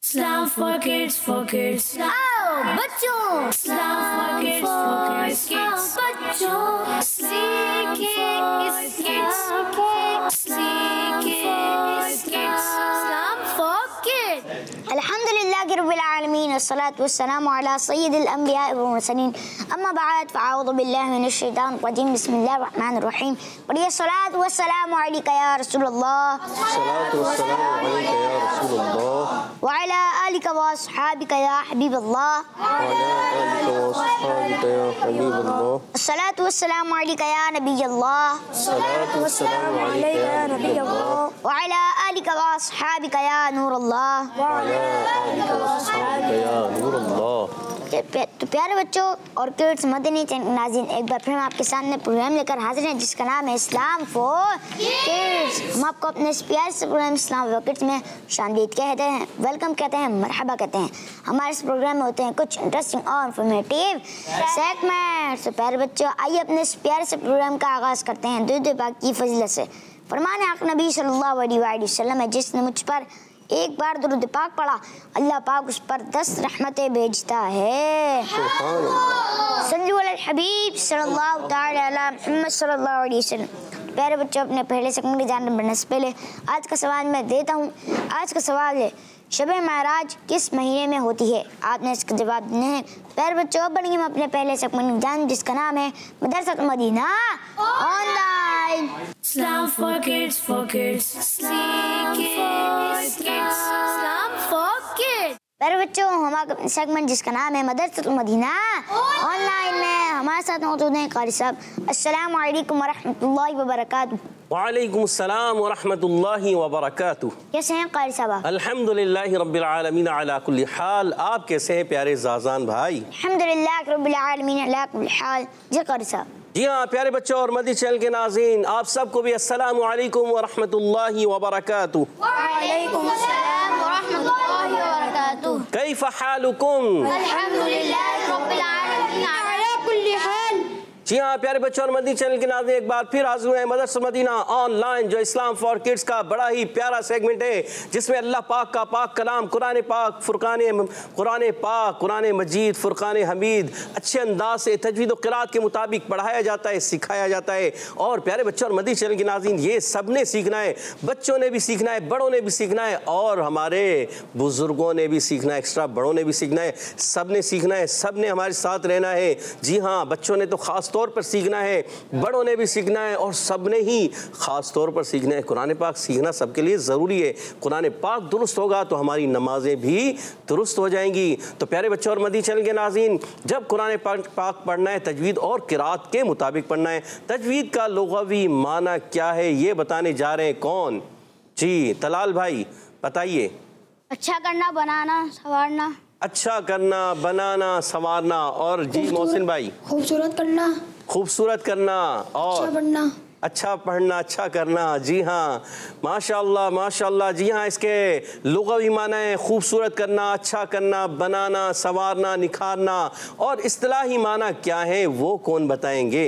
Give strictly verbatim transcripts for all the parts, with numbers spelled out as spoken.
Islam for kids, for kids. आओ बच्चों, Islam for kids, for kids, kids. बच्चों सीखे इस kids. सीखे इस kids. Islam for kids. अल्हम्दुलिल्लाहि रब्बिल आलमीन वस्सलातु वस्सलामु अला सय्यिदिल अंबिया वल मुरसलीन अम्मा बाद फअऊज़ु बिल्लाहि मिनश शैतानिर रजीम बिस्मिल्लाहिर रहमानिर रहीम पढ़िए सलातु वस्सलामु अलैका या रसूलल्लाह सलातु वस्सलामु अलैका या रसूलल्लाह व अला आलिका व अस्हाबिका या हबीबल्लाह व अला आलिका व अस्हाबिका या हबीबल्लाह सलातु वस्सलामु अलैका या नबियल्लाह सलातु वस्सलामु अलैका या नबियल्लाह व अला आलिका व अस्हाबिका या नूरल्लाह व अला आलिका व अस्हाबिका या नूरल्लाह। तो प्यारे बच्चों और किड्स मदनी चैनल नाज़रीन, एक बार फिर हम आपके सामने प्रोग्राम लेकर हाजिर हैं जिसका नाम है इस्लाम फॉर किड्स। हम आपको अपने इस प्यारे से प्रोग्राम इस्लाम फॉर किड्स में शामदीद कहते हैं, वेलकम कहते हैं, मरहबा कहते हैं। हमारे इस प्रोग्राम में होते हैं कुछ इंटरेस्टिंग और इंफॉर्मेटिव सेगमेंट्स। तो प्यारे बच्चों, आइए अपने इस प्यारे से प्रोग्राम का आगाज़ करते हैं दुरूद पाक की फजीलत से। फरमान आक़ा नबी सल्लल्लाहु अलैहि वसल्लम है, जिसने मुझ पर एक बार दुरूद पाक पढ़ा अल्लाह पाक उस पर दस रहमतें भेजता है। सल्लल्लाहु अलैहि हबीब सल्लल्लाहु तआला अला मुहम्मद सल्लल्लाहु अलैहि वसल्लम। प्यारे बच्चों, अपने पहले सेकंड एग्जाम बढ़ने से पहले आज का सवाल मैं देता हूँ। आज का सवाल है, शब-ए महराज किस महीने में होती है? आपने इसका जवाब देना है। प्यारे बच्चों, अब बढ़ेंगे हम अपने पहले सेकंड एग्जाम जिसका नाम है Madrasat Madina online. Islam for kids, for kids. सीखे इस kids. Islam for kids. प्यारे बच्चों, हमारा सेगमेंट जिसका नाम है मदरसत मदीना ऑनलाइन में हमारे साथ मौजूद हैं कारी साहब। अस्सलामु अलैकुम वरहमतुल्लाहि वबरकातुहू। वालेकुम अस्सलाम व रहमतुल्लाहि व बरकातुहू। कैसे हैं कारी साहब? अल्हम्दुलिल्लाहि रब्बिल आलमीन अला कुल्ली हाल। आप कैसे हैं प्यारे ज़ाज़ान भाई? अल्हम्दुलिल्लाहि रब्बिल आलमीन अला कुल्ली हाल। जी कारी साहब। जी हाँ प्यारे बच्चों और मदनी चैनल के नाज़रीन, आप सबको भी अस्सलामु अलैकुम व रहमतुल्लाहि व बरकातुहू। वालेकुम अस्सलाम व रहमतुल्लाहि व बरकातुहू। कैफ़ हालुकुम? अल्हम्दुलिल्लाहि रब्बिल आलमीन अला कुल्ली हाल। जी हाँ प्यारे बच्चों और मदनी चैनल के नाज़रीन, एक बार फिर हाज़िर हुए हैं मदरसा मदीना ऑनलाइन, जो इस्लाम फॉर किड्स का बड़ा ही प्यारा सेगमेंट है जिसमें अल्लाह पाक का पाक कलाम कुरान पाक फुरकान कुरान पाक कुरान मजीद फुरकान हमीद अच्छे अंदाज से तजवीद व क़िराअत के मुताबिक पढ़ाया जाता है, सिखाया जाता है। और प्यारे बच्चों और मदनी चैनल के नाज़रीन, ये सब ने सीखना है, बच्चों ने भी सीखना है, बड़ों ने भी सीखना है और हमारे बुज़ुर्गों ने भी सीखना है, एक्स्ट्रा बड़ों ने भी सीखना है, सब ने सीखना है, सब ने हमारे साथ रहना है। जी हाँ, बच्चों ने तो ख़ास तौर पर सीखना है, बड़ों ने भी सीखना है और सब ने ही ख़ास तौर पर सीखना है। कुरान पाक सीखना सबके लिए ज़रूरी है। कुरान पाक दुरुस्त होगा तो हमारी नमाजें भी दुरुस्त हो जाएंगी। तो प्यारे बच्चों और मदनी चैनल के नाज़रीन, जब कुरान पाक पाक पढ़ना है तजवीद और क़िराअत के मुताबिक पढ़ना है। तजवीद का लुग़वी माना क्या है ये बताने जा रहे हैं कौन? जी तलाल भाई बताइए। अच्छा करना, बनाना, संवारना। अच्छा करना, बनाना, संवारना। और जी मोहसिन भाई? खूबसूरत करना, खूबसूरत करना और अच्छा पढ़ना, अच्छा पढ़ना, अच्छा करना। जी हाँ माशाअल्लाह माशाअल्लाह। जी हाँ, इसके लुग़वी माना है खूबसूरत करना, अच्छा करना, बनाना, संवारना, निखारना। और इस्तिलाही माना क्या है वो कौन बताएंगे?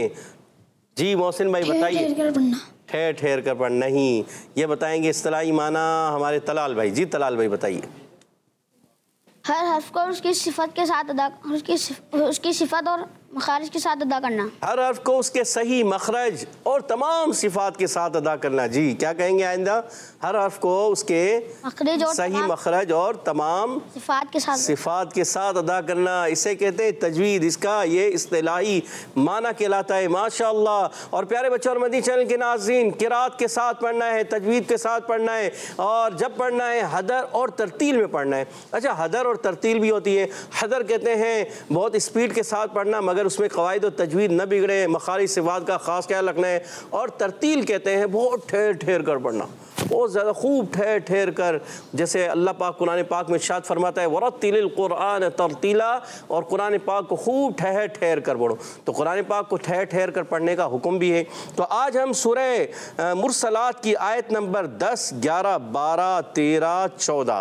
जी मोहसिन भाई बताइए। ठहर ठहर कर पढ़ना, नहीं ये बताएंगे इस्तिलाही माना हमारे तलाल भाई। जी तलाल भाई बताइए। हर हर्फ को उसकी सिफत के साथ अदा उसकी उसकी सिफत और मखारिज के साथ अदा करना। हर हर्फ को उसके सही मखरज और तमाम सिफात के साथ अदा करना। जी क्या कहेंगे आइंदा? हर हर्फ को उसके मखरज और सही मखरज और तमाम सिफात के साथ सिफात के साथ अदा करना, इसे कहते हैं तजवीद। इसका ये इस्तिलाही माना कहलाता है। माशाअल्लाह। और प्यारे बच्चों और मदनी चैनल के नाज़रीन, क़िराअत के साथ पढ़ना है, तजवीद के साथ पढ़ना है और जब पढ़ना है हदर और तरतील में पढ़ना है। अच्छा, हदर और तरतील भी होती है। हदर कहते हैं बहुत स्पीड के साथ पढ़ना मगर उसमें कवायद और तजवीद न बिगड़े, मखारिज सिफात का ख़ास ख्याल रखना है। और तरतील कहते हैं बहुत ठहर ठहर कर पढ़ना, बहुत ज़्यादा खूब ठहर ठहर कर। जैसे अल्लाह पाक कुरान पाक में इरशाद फरमाता है वरत्तिलिल कुरान तरतीला, और कुरान पाक को खूब ठहर ठहर कर पढ़ो। तो कुरान पाक को ठहर ठहर कर पढ़ने का हुक्म भी है। तो आज हम सूरह मुरसलात की आयत नंबर दस, ग्यारह, बारह, तेरह, चौदह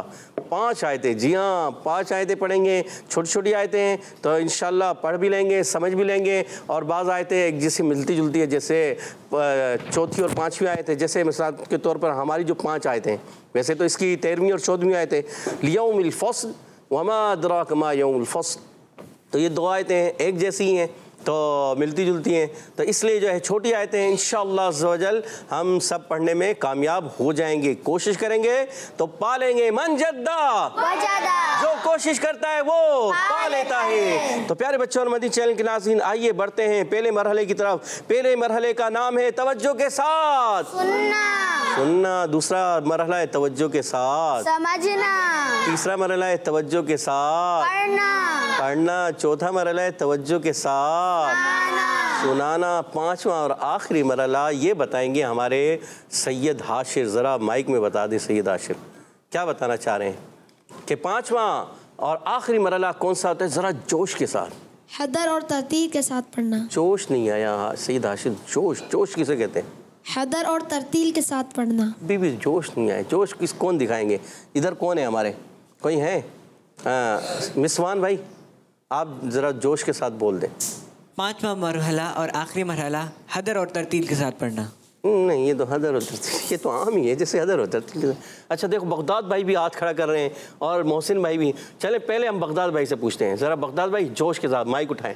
पांच आयतें, जी हाँ पांच आयतें पढ़ेंगे। छोटी छोटी आयतें हैं तो इंशाल्लाह पढ़ भी लेंगे, समझ भी लेंगे। और बाज़ आयतें एक जैसी मिलती जुलती है, जैसे चौथी और पाँचवीं आयतें, जैसे मिसाल के तौर पर हमारी जो पाँच आयतें हैं, वैसे तो इसकी तेरहवीं और चौदहवीं आयतें लियौमिल फ़स्ल वमा अदराक मा यौमुल फ़स्ल, तो ये दो आयतें हैं एक जैसी ही हैं तो मिलती जुलती हैं, तो इसलिए जो है छोटी आयतें हैं इंशाअल्लाह अज़्ज़ व जल हम सब पढ़ने में कामयाब हो जाएंगे। कोशिश करेंगे तो पा लेंगे। मन जद्दा जो कोशिश करता है वो पा लेता है। तो प्यारे बच्चों और मदनी चैनल के नाज़रीन, आइए बढ़ते हैं पहले मरहले की तरफ। पहले मरहले का नाम है तवज्जो के साथ सुनना, सुनना। दूसरा मरहला है तवज्जो के साथ समझना। तीसरा मरहला है तवज्जो के साथ पढ़ना, पढ़ना। चौथा मरहला है तवज्जो के साथ सुनाना। पांचवा और आखिरी मरहला ये बताएंगे हमारे सैयद हाशिर। ज़रा माइक में बता दें सैयद हाशिर, क्या बताना चाह रहे हैं कि पांचवा और आखिरी मरहला कौन सा होता है? ज़रा जोश के साथ, हदर और तरतीब के साथ पढ़ना। जोश नहीं आया सैयद हाशिर, जोश, जोश किसे कहते हैं? हदर और तरतील के साथ पढ़ना। बीबी जोश नहीं आया, जोश किस कौन दिखाएंगे? इधर कौन है हमारे, कोई है? मिसवान भाई आप ज़रा जोश के साथ बोल दें। पांचवा मरहला और आखिरी मरहला हदर और तरतील के साथ पढ़ना। नहीं ये तो हदर और तरतील, ये तो आम ही है जैसे हदर और तरतील। अच्छा देखो बगदाद भाई भी हाथ खड़ा कर रहे हैं और मोहसिन भाई भी। चले पहले हम बगदाद भाई से पूछते हैं, ज़रा बगदाद भाई जोश के साथ माइक उठाएं।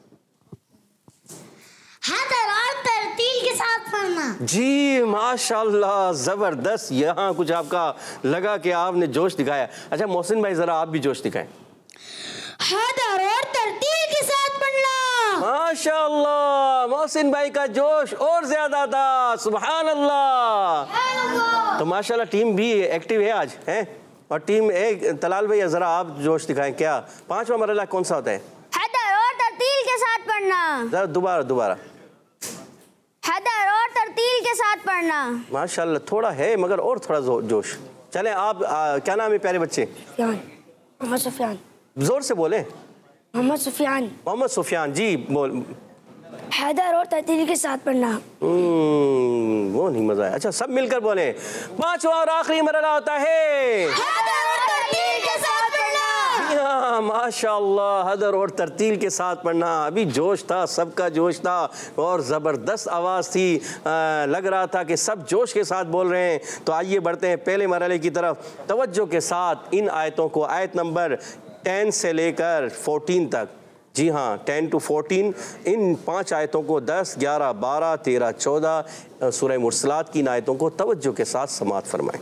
हदर और तरतील के साथ पढ़ना। जी माशाल्लाह ज़बरदस्त, यहाँ कुछ आपका लगा कि आपने जोश दिखाया। अच्छा मोहसिन भाई ज़रा आप भी जोश दिखाएं। हदर और तरतील के साथ पढ़ना। माशाअल्लाह मोहसिन भाई का जोश और ज्यादा था, सुभान अल्लाह। तो माशाअल्लाह टीम भी एक्टिव है आज है। और टीम एक तलाल भाई जरा आप जोश दिखाएं, क्या पांचवा मरहला कौन सा होता है? हदर और तरतील के साथ पढ़ना। जरा दोबारा दोबारा हदर और तरतील के साथ पढ़ना। माशाअल्लाह थोड़ा है मगर और थोड़ा जोश। चले आप आ, क्या नाम है प्यारे बच्चे? मोहम्मद सुफियान। जोर से बोले। मोहम्मद सुफियान। मोहम्मद सुफियान जी बोल। हैदर और तरतील के साथ पढ़ना। वो नहीं मजा है। अच्छा सब मिलकर बोले। पांचवा और आखिरी मरहला होता है हैदर और तरतील के साथ पढ़ना। हाँ माशाअल्लाह हदर और तरतील के साथ पढ़ना। अभी जोश था, सबका जोश था और ज़बरदस्त आवाज़ थी। आ, लग रहा था कि सब जोश के साथ बोल रहे हैं। तो आइए बढ़ते हैं पहले मरहले की तरफ। तवज्जो के साथ इन आयतों को, आयत नंबर टेन से लेकर फोर्टीन तक, जी हाँ टेन टू फोर्टीन, इन पाँच आयतों को दस, ग्यारह, बारह, तेरह, चौदह सूरह मुरसलात की इन आयतों को तवज्जो के साथ समाअत फरमाएं।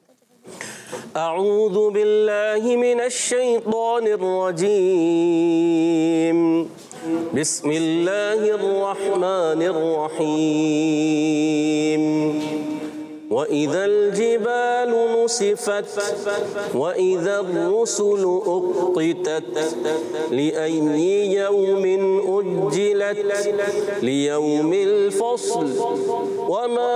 अऊज़ु बिल्लाहि मिनश शैतानिर रजीम, बिस्मिल्लाहिर रहमानिर रहीम। वइज़ल जिबालु नुसिफ़त वइज़र रुसुलु उक़्तितत लिअय्यि यौमिन उज्जिलत लियौमिल फ़स्ल वमा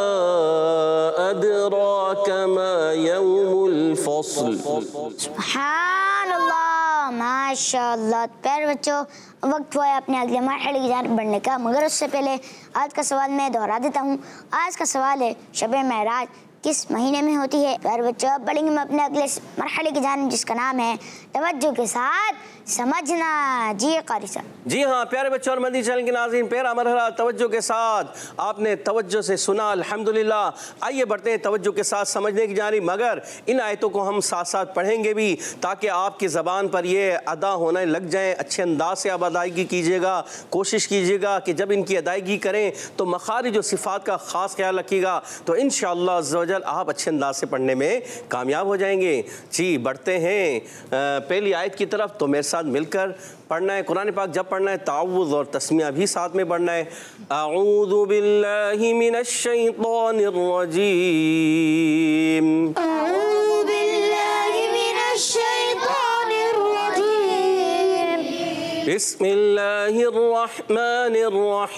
अदराक मा यौमुल फ़स्ल। सुभानअल्लाह माशाअल्लाह। प्यारे बच्चों वक्त हुआ है अपने अगले मरहले की जानिब बढ़ने का, मगर उससे पहले आज का सवाल मैं दोहरा देता हूँ। आज का सवाल है शब-ए महराज किस महीने में होती है? प्यारे बच्चों अब बढ़ेंगे हम अपने अगले मरहले की जानिब जिसका नाम है तवज्जो के साथ समझना। जी कारी साहब। जी हाँ प्यारे बच्चों और मदनी चैनल के नाज़रीन, पहला मरहला तवज्जो के साथ आपने तवज्जो से सुना, अल्हम्दुलिल्लाह। आइए बढ़ते हैं तवज्जो के साथ समझने की जानिब, मगर इन आयतों को हम साथ साथ पढ़ेंगे भी ताकि आपकी ज़बान पर ये अदा होने लग जाएँ। अच्छे अंदाज से आप अदायगी कीजिएगा, कोशिश कीजिएगा कि जब इनकी अदायगी करें तो मखारिज और सिफ़ात का ख़ास ख्याल रखिएगा, तो इंशाअल्लाह अज़्ज़ व जल आप अच्छे अंदाज से पढ़ने में कामयाब हो जाएंगे। जी बढ़ते हैं पहली आयत की तरफ। तो मेरे साथ मिलकर पढ़ना है कुरान पाक। जब पढ़ना है ताउज़ और तस्मिया भी साथ में पढ़ना है। अऊज़ु बिल्लाहि मिनश शैतानिर रजीम, अऊज़ु बिल्लाहि मिनश शैतानिर रजीम, बिस्मिल्लाहिर रहमानिर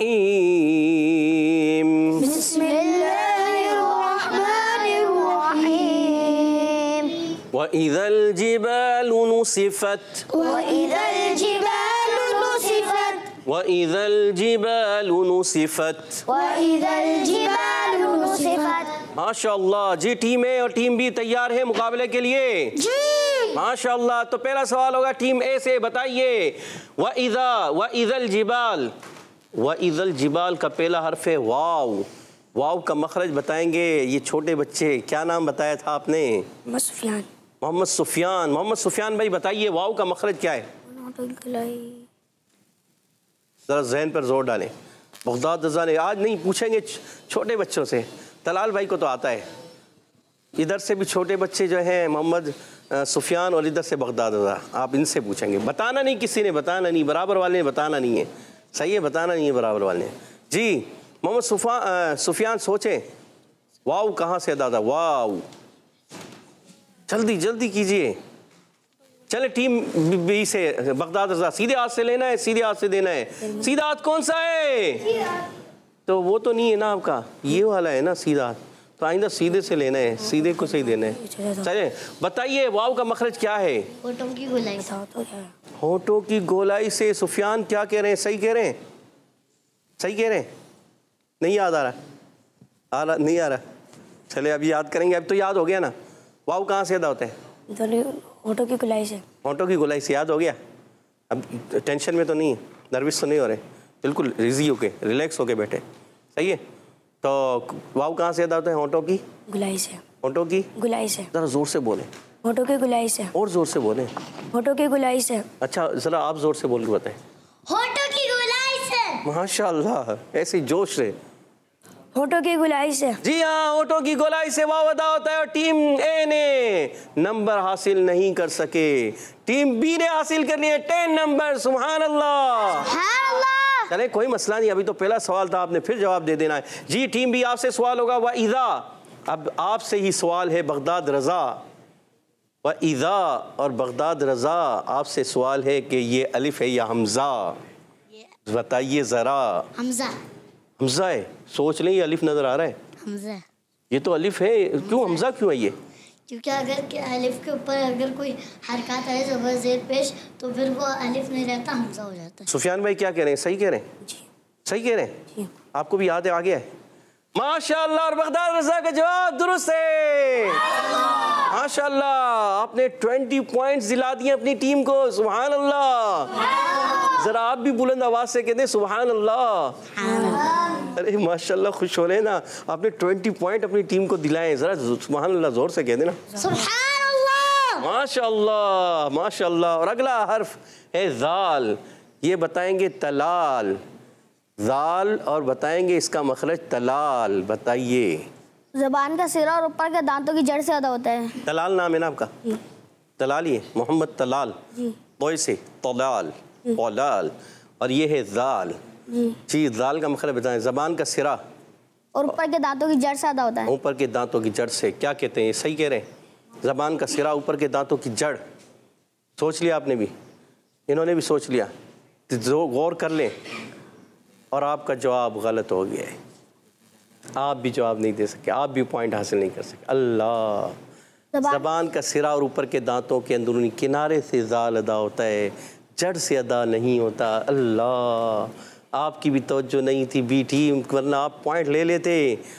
रहीम, बिस्मिल्लाहिर रहमानिर रहीम। वइज़ल जिबालु नुसिफ़त वइज़ल जिबालु नुसिफ़त वइज़ल जिबालु नुसिफ़त वइज़ल जिबालु नुसिफ़त। माशाअल्लाह। जी टीम ए और टीम बी तैयार है मुकाबले के लिए? जी माशाअल्लाह। तो पहला सवाल होगा टीम ए से, बताइए व इज़ा व इज़ल जिबाल, व इज़ल जिबाल का पहला हर्फ है वाव। वाव का मखरज बताएंगे ये छोटे बच्चे, क्या नाम बताया था आपने? सुफियान। मोहम्मद सुफियान। मोहम्मद सुफियान भाई बताइए वाव का मखरज क्या है? जरा जहन पर जोर डालें। बगदाद रज़ा ने आज नहीं पूछेंगे छोटे बच्चों से, तलाल भाई को तो आता है। इधर से भी छोटे बच्चे जो हैं मोहम्मद सुफियान और इधर से बगदाद रज़ा, आप इनसे पूछेंगे। बताना नहीं, किसी ने बताना नहीं, बराबर वाले ने बताना नहीं है। सही है, बताना नहीं है बराबर वाले ने। जी मोहम्मद सुफा सुफियान सोचें वाव कहाँ से अदा था? वाव जल्दी जल्दी कीजिए। चले टीम बी से, बगदाद रज़ा सीधे हाथ से लेना है, सीधे हाथ से देना है। सीधा हाथ कौन सा है? तो वो तो नहीं है ना आपका, ये वाला है ना सीधा हाथ, तो आइंदा सीधे से लेना है, सीधे को सही देना है। चले बताइए वाव का मखरज क्या है? होठों की गोलाई। होठों की गोलाई से। सुफियान क्या कह रहे हैं? सही कह रहे हैं? सही कह रहे हैं? नहीं याद आ रहा? आ रहा नहीं आ रहा? चले अभी याद करेंगे, अब तो याद हो गया ना। वाव कहाँ से अदा होता है? होठों की गोलाई से। होठों की गोलाई से याद हो गया? अब टेंशन में तो नहीं है, नर्वस तो नहीं हो रहे, बिल्कुल रिजी होके रिलैक्स होके बैठे। सही है। तो वाव कहाँ से अदा होता है? होठों की गोलाई से। होठों की गोलाई से। जरा जोर से बोले। होठों की गोलाई से। और जोर से बोले। होठों की गोलाई से। अच्छा जरा आप जोर से बोल के बताएं। होठों की गोलाई से। माशाअल्लाह, ऐसी जोश से। होठों की गोलाई से। जी हाँ, होठों की गोलाई से वाव अदा होता है और टीम ए ने नंबर हासिल नहीं कर सके, टीम बी ने हासिल कर लिए टेन नंबर। सुभान अल्लाह। सुभान अल्लाह। चले कोई मसला नहीं, अभी तो पहला सवाल था, आपने फिर जवाब दे देना है। जी टीम बी आपसे सवाल होगा व इज़ा। अब आपसे ही सवाल है बगदाद रज़ा। व इज़ा और बगदाद रज़ा आपसे सवाल है कि ये अलिफ है या हमज़ा? बताइए ज़रा। हमज़ा। हमज़ा है, सोच लें, ये अलिफ नज़र आ रहा है? हमज़ा। ये तो अलिफ है, क्यों हमज़ा क्यों है ये? क्योंकि अगर के अलिफ के ऊपर अगर कोई हरकत है ज़बर ज़ेर पेश तो फिर वो अलिफ नहीं रहता, हमज़ा हो जाता है। सुफियान भाई क्या कह रहे हैं? सही कह रहे हैं? जी। सही कह रहे हैं? आपको भी याद है, आ गया है? माशाअल्लाह। और बगदाद रज़ा का जवाब दुरुस्त है। माशाअल्लाह, आपने ट्वेंटी पॉइंट्स दिला दिए अपनी टीम को। सुभान अल्लाह। जरा आप भी बुलंद आवाज से कहते सुभान अल्लाह। अरे माशाअल्लाह, खुश हो रहे हैं ना, आपने ट्वेंटी पॉइंट अपनी टीम को दिलाए। जरा सुभान अल्लाह जोर से कह देना। सुभान अल्लाह। माशाअल्लाह माशाअल्लाह। और अगला हर्फ है ज़ाल। ये बताएंगे तलाल। ज़ाल और बताएंगे इसका मखरज तलाल। बताइए। ज़बान का सिरा और ऊपर के दांतों की जड़ से अदा होता है। तलाल नाम है ना आपका? तलाल ही है, मोहम्मद तलाल। बोय से तलाल तलाल। और ये है ज़ाल। जी ज़ाल का मखरज बताएं। ज़बान का सिरा और ऊपर के दांतों की जड़ से अदा होता है। ऊपर के दांतों की जड़ से। क्या कहते हैं? ये सही कह रहे हैं? ज़बान का सिरा, ऊपर के दांतों की जड़। सोच लिया आपने भी, इन्होंने भी सोच लिया, तो जो गौर कर लें। और आपका जवाब गलत हो गया है, आप भी जवाब नहीं दे सके, आप भी पॉइंट हासिल नहीं कर सके। अल्लाह। ज़बान का सिरा और ऊपर के दांतों के अंदरूनी किनारे से ज़ाल अदा होता है, जड़ से अदा नहीं होता। अल्लाह, आपकी भी तवज्जो नहीं थी बी टीम, वरना आप पॉइंट ले लेते।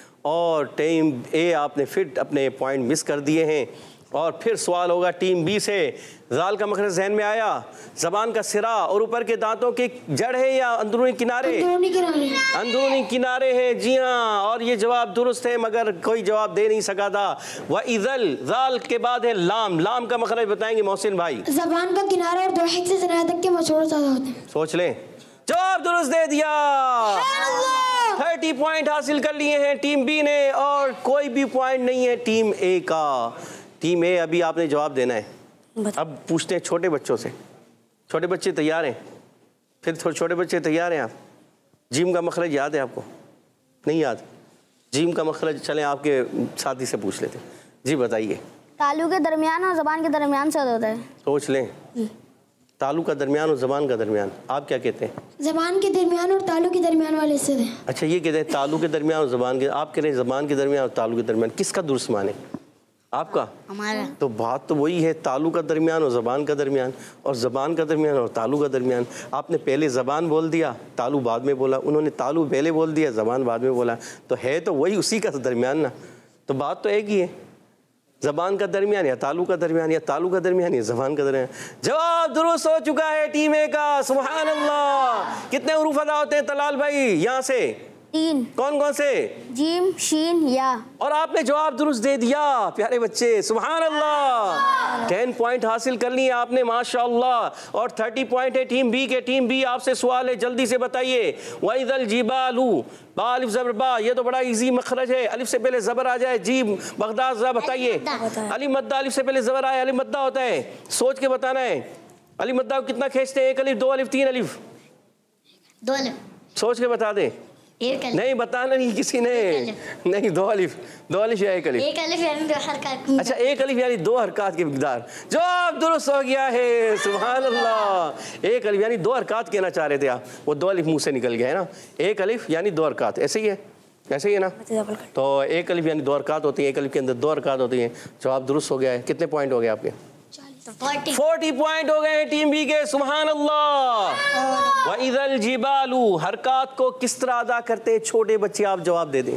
और टीम ए आपने फिर अपने पॉइंट मिस कर दिए हैं। और फिर सवाल होगा टीम बी से। ज़ाल का मखरज जहन में आया? ज़बान का सिरा और ऊपर के दांतों की जड़ है या अंदरूनी किनारे? अंदरूनी किनारे। अंदरूनी किनारे हैं। जी हाँ, और ये जवाब दुरुस्त है, मगर कोई जवाब दे नहीं सका था। व इज़ल। ज़ाल के बाद है लाम। लाम का मखरज बताएंगे मोहसिन भाई। ज़बान का किनारा और दो हिस्से से ज़रा तक के मशहूर ज़्यादा होते हैं। सोच लें, जवाब दुरुस्त दे दिया। थर्टी पॉइंट हासिल कर लिए हैं टीम बी ने, और कोई भी पॉइंट नहीं है टीम ए का। टीम ए अभी आपने जवाब देना है। अब पूछते हैं छोटे बच्चों से। छोटे बच्चे तैयार हैं? फिर थोड़े छोटे बच्चे तैयार हैं आप? जीम का मखरज याद है आपको? नहीं याद? जीम का मखरज चलें आपके साथी से पूछ लेते हैं। जी बताइए। तालू के दरमियान और ज़बान के दरमियान से अदा होता है। सोच लें। तालू का दरमियान और ज़बान का दरमियान, आप क्या कहते हैं? ज़बान के दरमियान और तालू के दरमियान वाले से। अच्छा, ये कहते हैं तालू के दरमियान और ज़बान के, आप कह रहे हैं ज़बान के दरमियान और तालू के दरमियान। किसका दुरुस्त माने? आपका? हमारा। तो बात तो वही है, तालू का दरमियान और ज़बान का दरमियान, और ज़बान का दरमियान और तालू का दरमियान। आपने पहले ज़बान बोल दिया, तालू बाद में बोला। उन्होंने तालू पहले बोल दिया, ज़बान बाद में बोला। तो है तो वही उसी का दरमियान ना, तो बात तो एक ही है। जबान का दरमियान या तालु का दरमियान या तालु का दरमियान या जबान का दरमियान। जवाब दुरुस्त हो चुका है टीम ए का। सुभान अल्लाह। कितने हुरूफ अदा होते हैं तलाल भाई यहाँ से? तीन। कौन कौन से? जीम, शीन, या। और आपने जवाब दुरुस्त दे दिया प्यारे बच्चे। सुभान अल्लाह। टेन पॉइंट हासिल कर लिए आपने माशाअल्लाह। और थर्टी पॉइंट है टीम बी के। टीम बी आपसे सवाल है, जल्दी से बताइए। वइदल जिबालू बा अलिफ ज़बर बा, ये तो बड़ा इजी मखरज है। अलिफ से पहले ज़बर आ जाए। जी बगदाद ज़रा बताइए। अलिफ मद्दा, अलिफ से पहले ज़बर आए, अलिफ मद्दा होता है। सोच के बताना है। अलिफ मद्दा कितना खींचते हैं? एक अलिफ, दो अलिफ, तीन अलिफ? दो अलिफ। सोच के बता दे। नहीं बताना नहीं किसी ने। नहीं, दो अलिफ, दो अलिफ या एक अलिफ? एक अलिफ यानी दो हरकत। अच्छा, एक अलिफ यानी दो हरकत की मिकदार। जवाब दुरुस्त हो गया है। सुभान अल्लाह। एक अलिफ यानी दो हरकत कहना चाह रहे थे आप, वो दो अलिफ मुंह से निकल गया है ना। एक अलिफ यानी दो हरकत, ऐसे ही है, ऐसे ही है ना। तो एक अलिफ यानी दो हरकत होती है, एक अलिफ के अंदर दो हरकत होती हैं। जवाब दुरुस्त हो गया है। कितने पॉइंट हो गए आपके? फोर्टी पॉइंट हो गए हैं टीम बी के। सुभान अल्लाह। वइदल जिबालू, हरकत को किस तरह अदा करते हैं छोटे बच्चे? आप जवाब दे दें।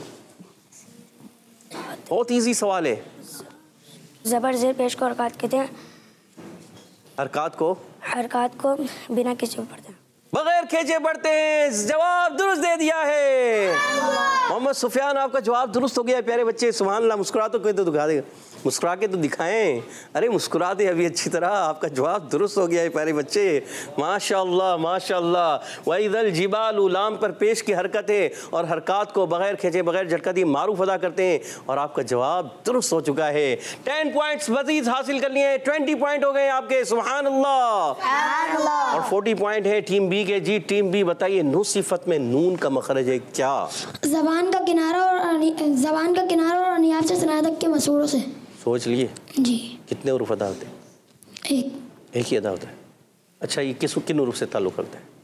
बहुत इजी सवाल है। जबर जेर पेश को हरकत कहते हैं। हरकत को हरकत को बिना किसी को पढ़ते हैं, बगैर खींचे पढ़ते हैं। जवाब दुरुस्त दे दिया है मोहम्मद सुफियान। आपका जवाब दुरुस्त हो गया है प्यारे बच्चे। सुभान अल्लाह। मुस्कुरा तो कोई तो दिखा देगा, मुस्कुरा के तो दिखाएं। अरे मुस्कुरा दे अभी अच्छी तरह। आपका जवाब दुरुस्त हो गया है प्यारे बच्चे। माशाअल्लाह माशाअल्लाह। वइदल जिबालू, लाम पर पेश की हरकत है और हरकत को बगैर खींचे बगैर झटका दिए मारूफ अदा करते हैं। और आपका जवाब दुरुस्त हो चुका है। टेन पॉइंट्स मजीद हासिल कर लिए हैं। ट्वेंटी पॉइंट हो गए आपके। सुभान अल्लाह। और फोर्टी पॉइंट है टीम बी के। जी टीम बी बताइए, नुसिफत में नून का मखरज है क्या? जबान का किनारा और जबान का किनारा और अनियाब से सनाया तक के मसूरों से। सोच लिए जी। कितने हुरूफ अदा होते हैं? एक। एक ही अदा होता है। अच्छा, ये किस किन हुरूफ से ताल्लुक़ करते हैं?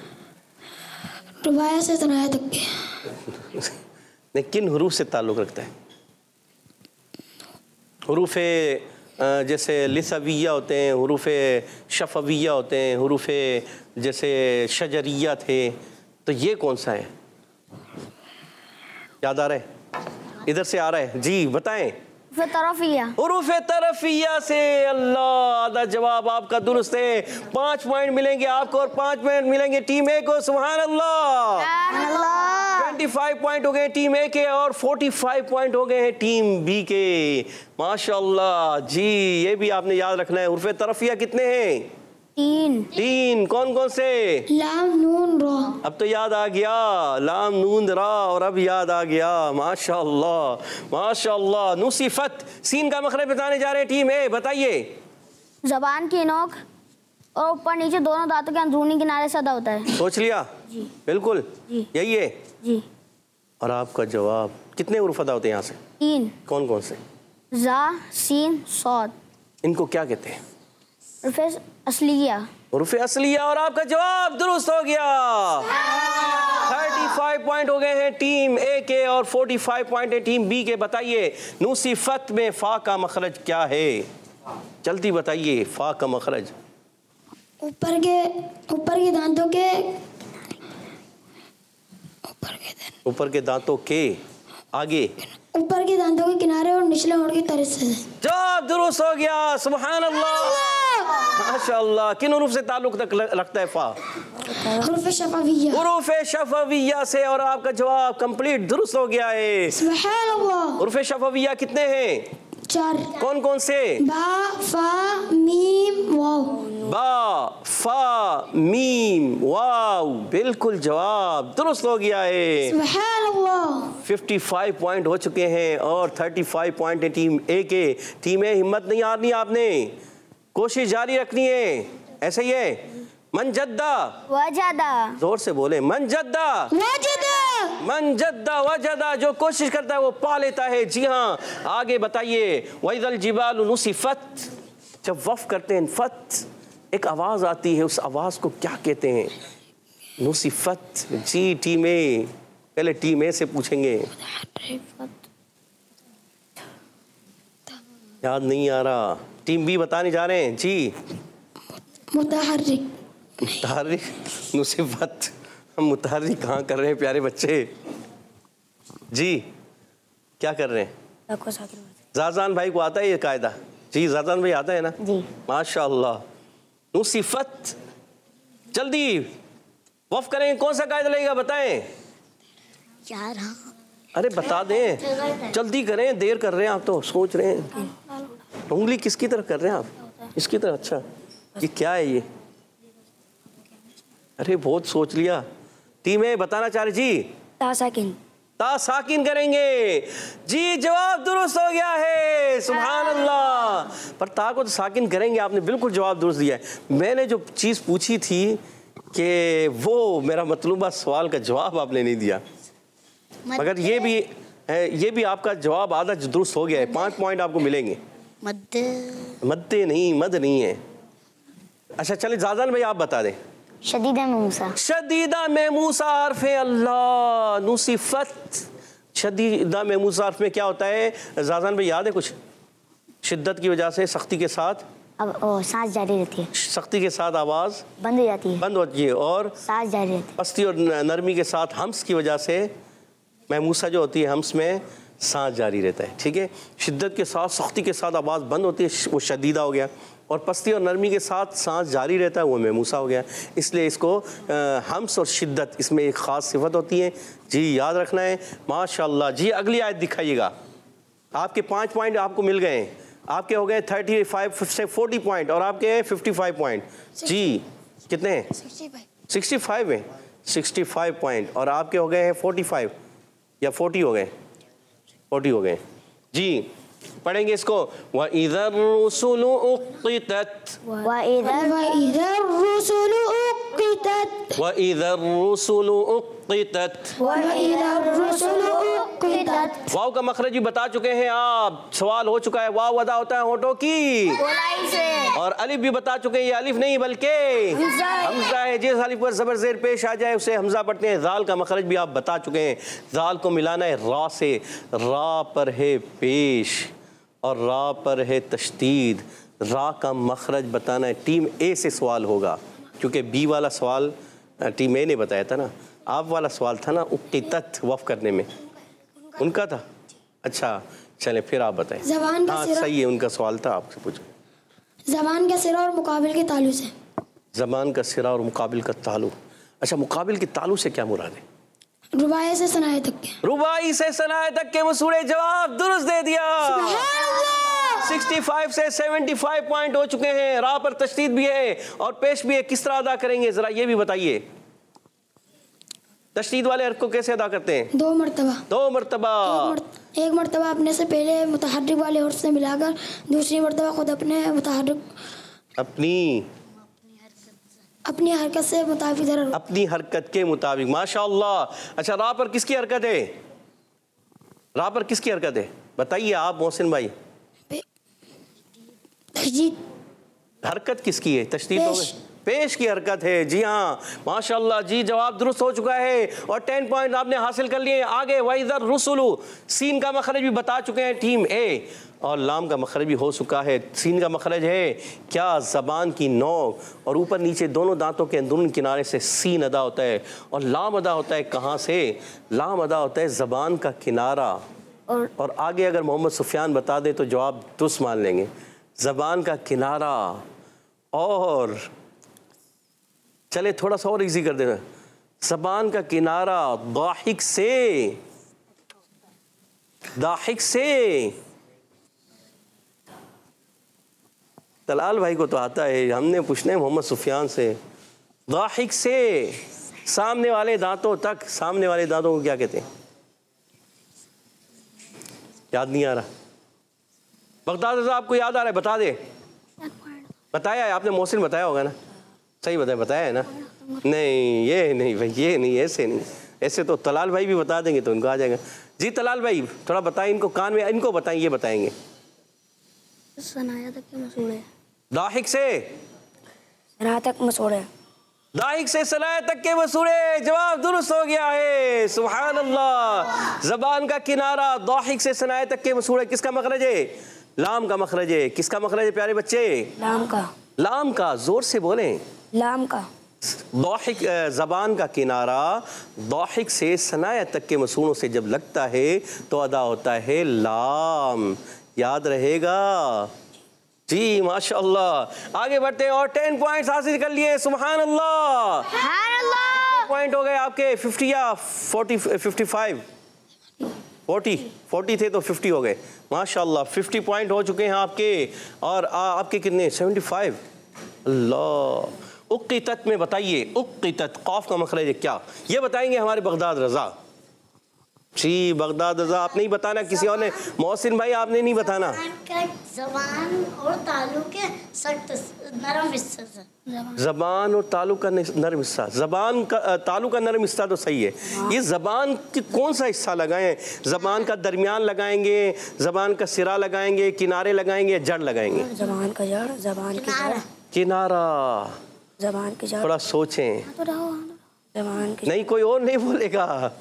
रुबाया से सनाया तक के। नहीं, किन हुरूफ से ताल्लुक़ रखता है? हुरूफ जैसे लिसविया होते हैं, हुरूफ शफविया होते हैं, हुरूफ जैसे शजरिया थे, तो ये कौन सा है? याद आ रहा है? इधर से आ रहा है जी, बताएं। तरफिया। हुरूफ तरफिया से। अल्लाह, आधा जवाब आपका दुरुस्त है। पांच पॉइंट मिलेंगे आपको और पांच पॉइंट मिलेंगे टीम ए को। सुभान अल्लाह। ट्वेंटी फाइव पॉइंट हो गए टीम ए के और फोर्टी फाइव पॉइंट हो गए हैं टीम बी के। माशाअल्लाह जी। ये भी आपने याद रखना है। हुरूफ तरफिया कितने हैं? तीन। तीन। कौन कौन से? लाम नून रा। अब तो याद आ गया। लाम नून रा, और अब याद आ गया। माशाअल्लाह माशाअल्लाह। नुसिफत, सीन का मखरज बताने जा रहे हैं टीम ए। बताइए। जबान की नोक और ऊपर नीचे दोनों दांतों के अंदरूनी किनारे से अदा होता है। सोच लिया? जी बिल्कुल जी। यही है जी। और आपका जवाब कितने हुरूफ अदा होते हैं यहाँ से? तीन। कौन कौन से? जा, सीन, सौद। इनको क्या कहते हैं? हुरूफ असलिया। हुरूफ असलिया। और आपका जवाब दुरुस्त हो गया। थर्टी फाइव पॉइंट हो गए हैं टीम ए के और फोर्टी फाइव पॉइंट है टीम बी के। बताइए, नुसिफत में फा का मखरज क्या है? जल्दी बताइए। फा का मखरज ऊपर के ऊपर के दांतों के ऊपर के ऊपर के दांतों के आगे ऊपर के दांतों के किनारे और निचले होंठ की तरफ से। जवाब दुरुस्त हो गया। सुभान अल्लाह माशाअल्लाह। किन हुरूफ से ताल्लुक तक रखता है फा? हुरूफ शफविया। हुरूफ शफविया से। और आपका जवाब कंप्लीट दुरुस्त हो गया है। सुभान अल्लाह। हुरूफ शफविया कितने हैं? चार। कौन कौन से? बा, फा, मीम, वाव। बा, फा, मीम, वाव। बिल्कुल जवाब दुरुस्त हो गया है। सुभान अल्लाह। फिफ्टी फाइव पॉइंट हो चुके हैं और थर्टी फाइव पॉइंट है टीम ए के। टीम ए, हिम्मत नहीं हारनी आपने, कोशिश जारी रखनी है। ऐसे ही है। मनजद्दा वजदा। जोर से बोले। मनजद्दा वजदा। मनजद्दा वजदा। जो कोशिश करता है वो पा लेता है। जी हाँ, आगे बताइए। वइदल जिबालु नुसिफत। जब वफ करते हैं फत, एक आवाज आती है, उस आवाज को क्या कहते हैं? नुसिफत। जी टीम ए, पहले टीम ए से पूछेंगे। याद नहीं आ रहा। टीम बी बताने जा रहे हैं जी। मुतहर्रिक। मुतहर्रिक नुसिफत। हम मुतहर्रिक कहाँ कर रहे हैं प्यारे बच्चे? जी क्या कर रहे हैं? जाजान भाई को आता है ये कायदा? जी जाजान भाई आता है ना? जी। माशाअल्लाह। नुसिफत, जल्दी वफ करें, कौन सा कायदा लगेगा बताएं? यार हाँ। अरे बता दें, जल्दी करें, देर कर रहे हैं आप तो, सोच रहे हैं। उंगली किसकी तरफ कर रहे हैं आप? इसकी तरफ। अच्छा ये क्या है ये? अरे बहुत सोच लिया। टीम है बताना चाह रही जी? तासाकिन। ता साकिन करेंगे जी, जवाब दुरुस्त हो गया है, सुभान अल्लाह। पर ता को तो साकिन करेंगे, आपने बिल्कुल जवाब दुरुस्त दिया है। मैंने जो चीज़ पूछी थी कि वो मेरा मतलूबा सवाल का जवाब आपने नहीं दिया, मगर ये भी ये भी आपका जवाब आधा दुरुस्त हो गया है, पाँच पॉइंट आपको मिलेंगे। मद मद्दे नहीं, मद नहीं है। अच्छा चलिए जाजान भाई आप बता दें। शदीदा में मूसा। शदीदा में मूसा हर्फ अल्लाह, नुसिफत। शदीदा में मूसा हर्फ में क्या होता है जाजान भाई, याद है कुछ? शिद्दत की वजह से सख्ती के साथ अब ओ, सांस जारी रहती है, सख्ती के साथ आवाज़ बंद हो जाती है, बंद होती है, और सांस जारी रहती पस्ती और नरमी के साथ हम्स की वजह से महमूसा जो होती है हम्स में सांस जारी रहता है। ठीक है, शिद्दत के साथ सख्ती के साथ आवाज़ बंद होती है, वो शदीदा हो गया, और पस्ती और नरमी के साथ सांस जारी रहता है, वो महमूसा हो गया। इसलिए इसको आ, हम्स और शिद्दत इसमें एक ख़ास सिफत होती है जी, याद रखना है। माशाअल्लाह जी, अगली आयत दिखाइएगा। आपके पाँच पॉइंट आपको मिल गए, आपके हो गए थर्टी फाइव से फोर्टी पॉइंट, और आपके हैं फिफ्टी फाइव पॉइंट। जी कितने हैं? सिक्सटी फाइव है, सिक्सटी फाइव पॉइंट, और आपके हो गए हैं फोर्टी फाइव या फोर्टी हो गए? फोर्टी हो गए जी। पढ़ेंगे इसको। व इधर रुसुल उक़्क़ितत, व इधर व इधर रुसुल उक़्क़ितत, व इधर रुसुल उक़्क़ितत। व इधर रुसुल उक़्क़ितत। वाव का मखरज भी बता चुके हैं आप, सवाल हो चुका है। वाव अदा होता है होठों की गोलाई से, और अलिफ भी बता चुके हैं, ये अलिफ नहीं बल्कि हमजा है। जिस अलिफ पर ज़बर ज़ेर पेश आ जाए उसे हमजा पढ़ते हैं। ज़ाल का मखरज भी आप बता चुके हैं, ज़ाल को मिलाना है रा से, रा पर है पेश और रा पर है तशदीद। रा का मखरज बताना है। टीम ए से सवाल होगा, क्योंकि बी वाला सवाल टीम ए ने बताया था ना, आप वाला सवाल था ना उक़्क़ितत वफ़ करने में, उनका था। अच्छा चलें फिर आप बताएं। ज़बान का हाँ सिरा, सही है, उनका सवाल था, आपसे पूछो। ज़बान का सिरा और मुकाबिल के तालु से। ज़बान का सिरा और मुकाबिल का तालु। अच्छा मुकाबिल के तालु से क्या मुराद है? रुबाई से सनाए तक के। रुबाई से सनाए तक के मसूरे, जवाब दुरुस्त दे दिया। पैंसठ से पचहत्तर पॉइंट हो चुके हैं। रा पर तशदीद भी है और पेश भी है, किस तरह अदा करेंगे जरा ये भी बताइए। तशदीद वाले हर्फ को कैसे अदा करते हैं? दो मरतबा। दो मरतबा। एक मरतबा अपने से पहले मुतहर्रिक वाले हर्फ से मिलाकर, दूसरी मरतबा खुद अपने मुतहर्रिक अपनी अपनी हरकत से मुताबिक जरा अपनी हरकत के मुताबिक। माशाअल्लाह। अच्छा रा पर किसकी हरकत है? रा पर किसकी हरकत है बताइए आप मोहसिन भाई। तशदीद। हरकत किसकी है? तशदीद हो गई, पेश की हरकत है। जी हाँ माशाअल्लाह जी, जवाब दुरुस्त हो चुका है और टेन पॉइंट आपने हासिल कर लिए। आगे वाइज़र रुसुलु, सीन का मखरज भी बता चुके हैं टीम ए, और लाम का मखरज भी हो चुका है। सीन का मखरज है क्या? ज़बान की नोक और ऊपर नीचे दोनों दांतों के अंदरून किनारे से सीन अदा होता है, और लाम अदा होता है कहाँ से? लाम अदा होता है ज़बान का किनारा। और, और आगे अगर मोहम्मद सुफियान बता दे तो जवाब दुरुस्त मान लेंगे। ज़बान का किनारा, और चले थोड़ा सा और इजी कर देना। ज़बान का किनारा दाहिक से, दाहिक से। तलाल भाई को तो आता है, हमने पूछना है मोहम्मद सुफियान से। दाहिक से, सामने वाले दांतों तक। सामने वाले दांतों को क्या कहते हैं? याद नहीं आ रहा? बगदाद साहब आपको याद आ रहा है? बता दे। बताया है आपने, मोहसिन बताया होगा ना? सही बताया, बताया है ना? नहीं ये नहीं भाई, ये नहीं, ऐसे नहीं। ऐसे तो तलाल भाई भी बता देंगे तो उनको आ जाएगा। जी तलाल भाई थोड़ा बताएं इनको, कान में इनको बताएं, ये बताएंगे। सनाया तक के मसूड़े। दाहिक से सनाया तक मसूड़े। दाहिक से सनाया तक के मसूड़े, जवाब दुरुस्त हो गया है। सुभान अल्लाह। ज़बान का किनारा दाहिक से सनाया तक के मसूड़े, किसका मखरज है? लाम का मखरज है। किसका मखरज है प्यारे बच्चे? लाम का। लाम का, जोर से बोलें। लाम का। दाहिक ज़बान का किनारा दाहिक से सनाया तक के मसूड़ों से जब लगता है तो अदा होता है लाम। याद रहेगा जी, माशाअल्लाह। आगे बढ़ते हैं और टेन पॉइंट्स हासिल कर लिए, सुभान अल्लाह। पॉइंट हो गए आपके फिफ्टी या forty fifty five forty forty थे तो फिफ्टी हो गए, माशाअल्लाह। फिफ्टी पॉइंट हो चुके हैं आपके। और आ, आपके कितने? Seventy five. अल्लाह। उक्कीतत में बताइए, उक्कीतत कौफ का मखरज है क्या, ये बताएंगे हमारे बगदाद रजा जी। बगदाद रजा आप नहीं बताना, किसी और ने, मोहसिन भाई आपने नहीं बताना। ज़बान और तालु के सख्त नरम हिस्सा से, ज़बान और तालु का नरम हिस्सा, ज़बान का तालु का नरम हिस्सा तो सही है। ये ज़बान की कौन सा हिस्सा लगाएं? ज़बान का दरमियान लगाएंगे, ज़बान का सिरा लगाएंगे, किनारे लगाएंगे, जड़ लगाएंगे? ज़बान का जड़, ज़बान की जड़, किनारा। ज़बान की जड़, थोड़ा सोचें। ज़बान की नहीं, कोई और नहीं बोलेगा।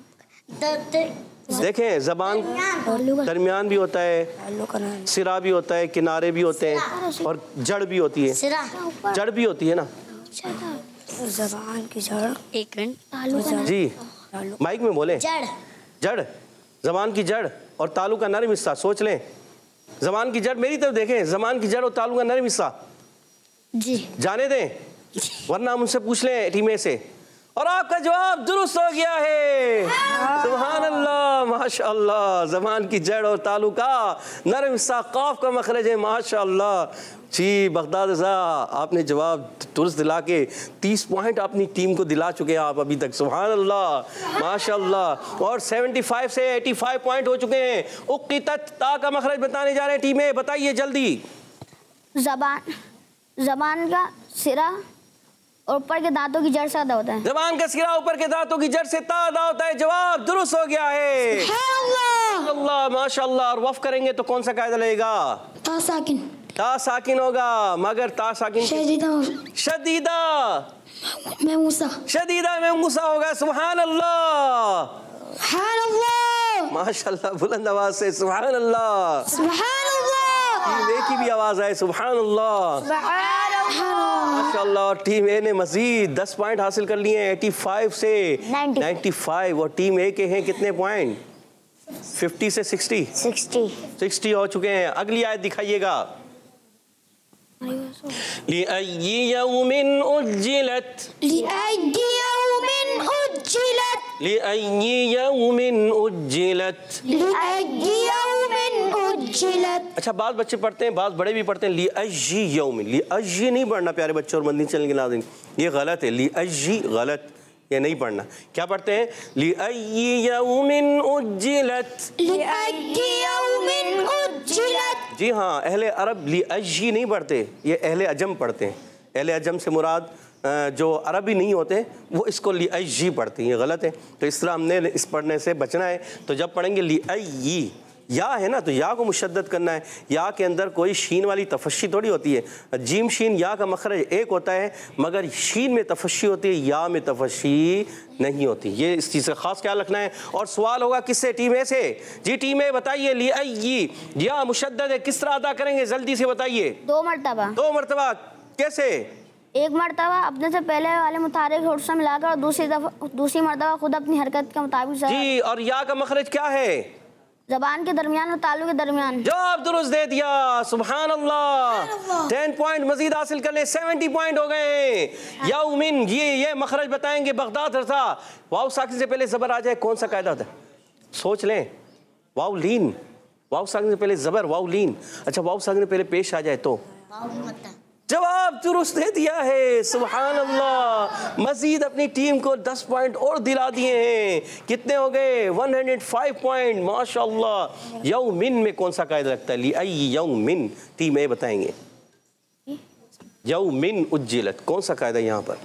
देखें, ज़बान दरमियान भी होता है, सिरा भी होता है, किनारे भी होते हैं और जड़ भी होती है। सिरा, जड़ भी होती है ना। ज़बान की जड़, एक मिनट जी, माइक में बोले। जड़, जड़, ज़बान की जड़ और तालु का नरम हिस्सा। सोच लें, ज़बान की जड़, मेरी तरफ देखें, ज़बान की जड़ और तालु का नरम हिस्सा जी जाने दें, वरना हम उनसे पूछ लें टीमें से। और आपका जवाब दुरुस्त हो गया है, सुभान अल्लाह, माशाअल्लाह। ज़बान की जड़ और तालु का नरम हिस्सा कौफ का मखरज है, माशाअल्लाह जी। बगदाद रज़ा आपने जवाब दुरुस्त दिला के तीस पॉइंट अपनी टीम को दिला चुके हैं आप अभी तक, सुभान अल्लाह, माशाअल्लाह। और पचहत्तर से पचासी पॉइंट हो चुके हैं। उक्कीतत ता का मखरज बताने जा रहे हैं टीमें, बताइए जल्दी। ज़बान ज़बान का सिरा और ऊपर के दांतों की जड़ से अदा होता है। ज़बान का सिरा ऊपर के दांतों की जड़ से ता अदा होता है, जवाब दुरुस्त हो गया है, अल्लाह, माशाअल्लाह। और वफ करेंगे तो कौन सा कायदा लगेगा? ता साकिन, ता साकिन होगा, मगर ता साकिन शदीदा, शदीदा मैं मूसा, शदीदा में मूसा होगा, सुभान अल्लाह, सुभान अल्लाह, माशाअल्लाह। बुलंद आवाज से सुभान अल्लाह, सुभान अल्लाह, टीम ए की भी आवाज आए, सुभान अल्लाह, माशाअल्लाह। और टीम ए ने मजीद दस पॉइंट हासिल कर लिए हैं, पचासी से पचानवे। और टीम ए के हैं कितने पॉइंट? पचास से साठ साठ साठ हो चुके हैं। अगली आयत दिखाइएगा। लिअय्यि यौमिन उज्जिलत, लिअय्यि यौमिन उज्जिलत, लिअय्यि यौमिन उज्जिलत, लिअय्यि यौमिन उज्जिलत। अच्छा, बाद बच्चे पढ़ते हैं, बाद बड़े भी पढ़ते हैं लिअय्यि यौमिन। लिअय्यि नहीं पढ़ना प्यारे बच्चों और मदनी चैनल के नाज़रीन, ये गलत है। लिअय्यि गलत, ये नहीं पढ़ना। क्या पढ़ते हैं? लिअय्यि यौमिन उज्जिलत, लिअय्यि यौमिन उज्जिलत। जी हाँ, अहले अरब लिअय्यि नहीं पढ़ते, ये अहले अजम पढ़ते हैं। अहले अजम से मुराद जो अरबी नहीं होते वो इसको लिअय्यि पढ़ते हैं, ये गलत है। तो इस तरह हमने इस पढ़ने से बचना है। तो जब पढ़ेंगे लिअय्यि, या है ना, तो या को मुशद्दद करना है। या के अंदर कोई शीन वाली तफस्सी थोड़ी होती है। जीम शीन या का मखरज एक होता है, मगर शीन में तफस्सी होती है, या में तफस्सी नहीं होती। ये इस चीज़ का खास ख्याल रखना है। और सवाल होगा किससे? टीम ए से। जी टीम ए बताइए, लिअय्यि या मुशद्दद है, किस तरह अदा करेंगे, जल्दी से बताइए। दो मरतबा। दो मरतबा कैसे? एक मरतबा अपने से पहले वाले मुतारिक होठ से मिलाकर और दूसरी दफा दूसरी मरतबा खुद अपनी हरकत के मुताबिक। जी, और या का मखरज क्या है? ज़बान के दरमियान और तालु के दरमियान। जवाब दुरुस्त दे दिया, सुभान अल्लाह। टेन पॉइंट मजीद हासिल कर ले, सेवेंटी पॉइंट हो गए। यौमिन, ये ये मखरज बताएंगे बगदाद रज़ा। वाव साकिन से पहले जबर आ जाए, कौन सा कायदा होता है? सोच लें। वाव लीन, वाव साकिन से पहले जबर, वाव लीन। अच्छा, वाव साकिन से पहले पेश आ जाए तो जवाब दुरुस्त दे दिया है, सुभान अल्लाह। मजीद अपनी टीम को दस पॉइंट और दिला दिए हैं। कितने हो गए? एक सौ पाँच पॉइंट, माशाअल्लाह। यौमिन में कौन सा कायदा लगता है? लिअय्यि यौमिन, टीम ए बताएंगे। यौमिन उज्जिलत, कौन सा कायदा यहाँ पर?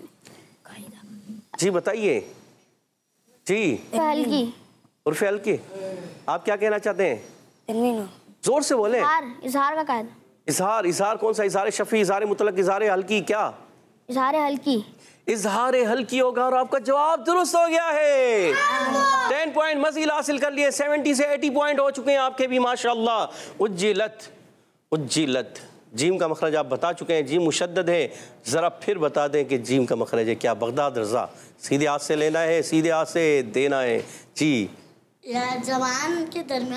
जी बताइए जी। हल्की उर्फ हल्की, आप क्या कहना चाहते हैं? जोर से बोले। इजहार का कायदा। इजहार, इजहार कौन सा? इजहार शफी, इजहार मुतलक, इजहार हल्की, क्या? इजहार हल्की। इजहार हल्की होगा और आपका जवाब दुरुस्त हो गया है। टेन पॉइंट मजीद हासिल कर लिए, सेवेंटी से अस्सी पॉइंट हो चुके हैं आपके भी, माशाअल्लाह। उज्जिलत, उज्जिलत, जीम का मखरज आप बता चुके हैं, जीम मुशद्दद है। ज़रा फिर बता दें कि जीम का मखरज है क्या? बगदाद रज़ा, सीधे हाथ से लेना है, सीधे हाथ से देना है। जी, ज़बान के दरमियान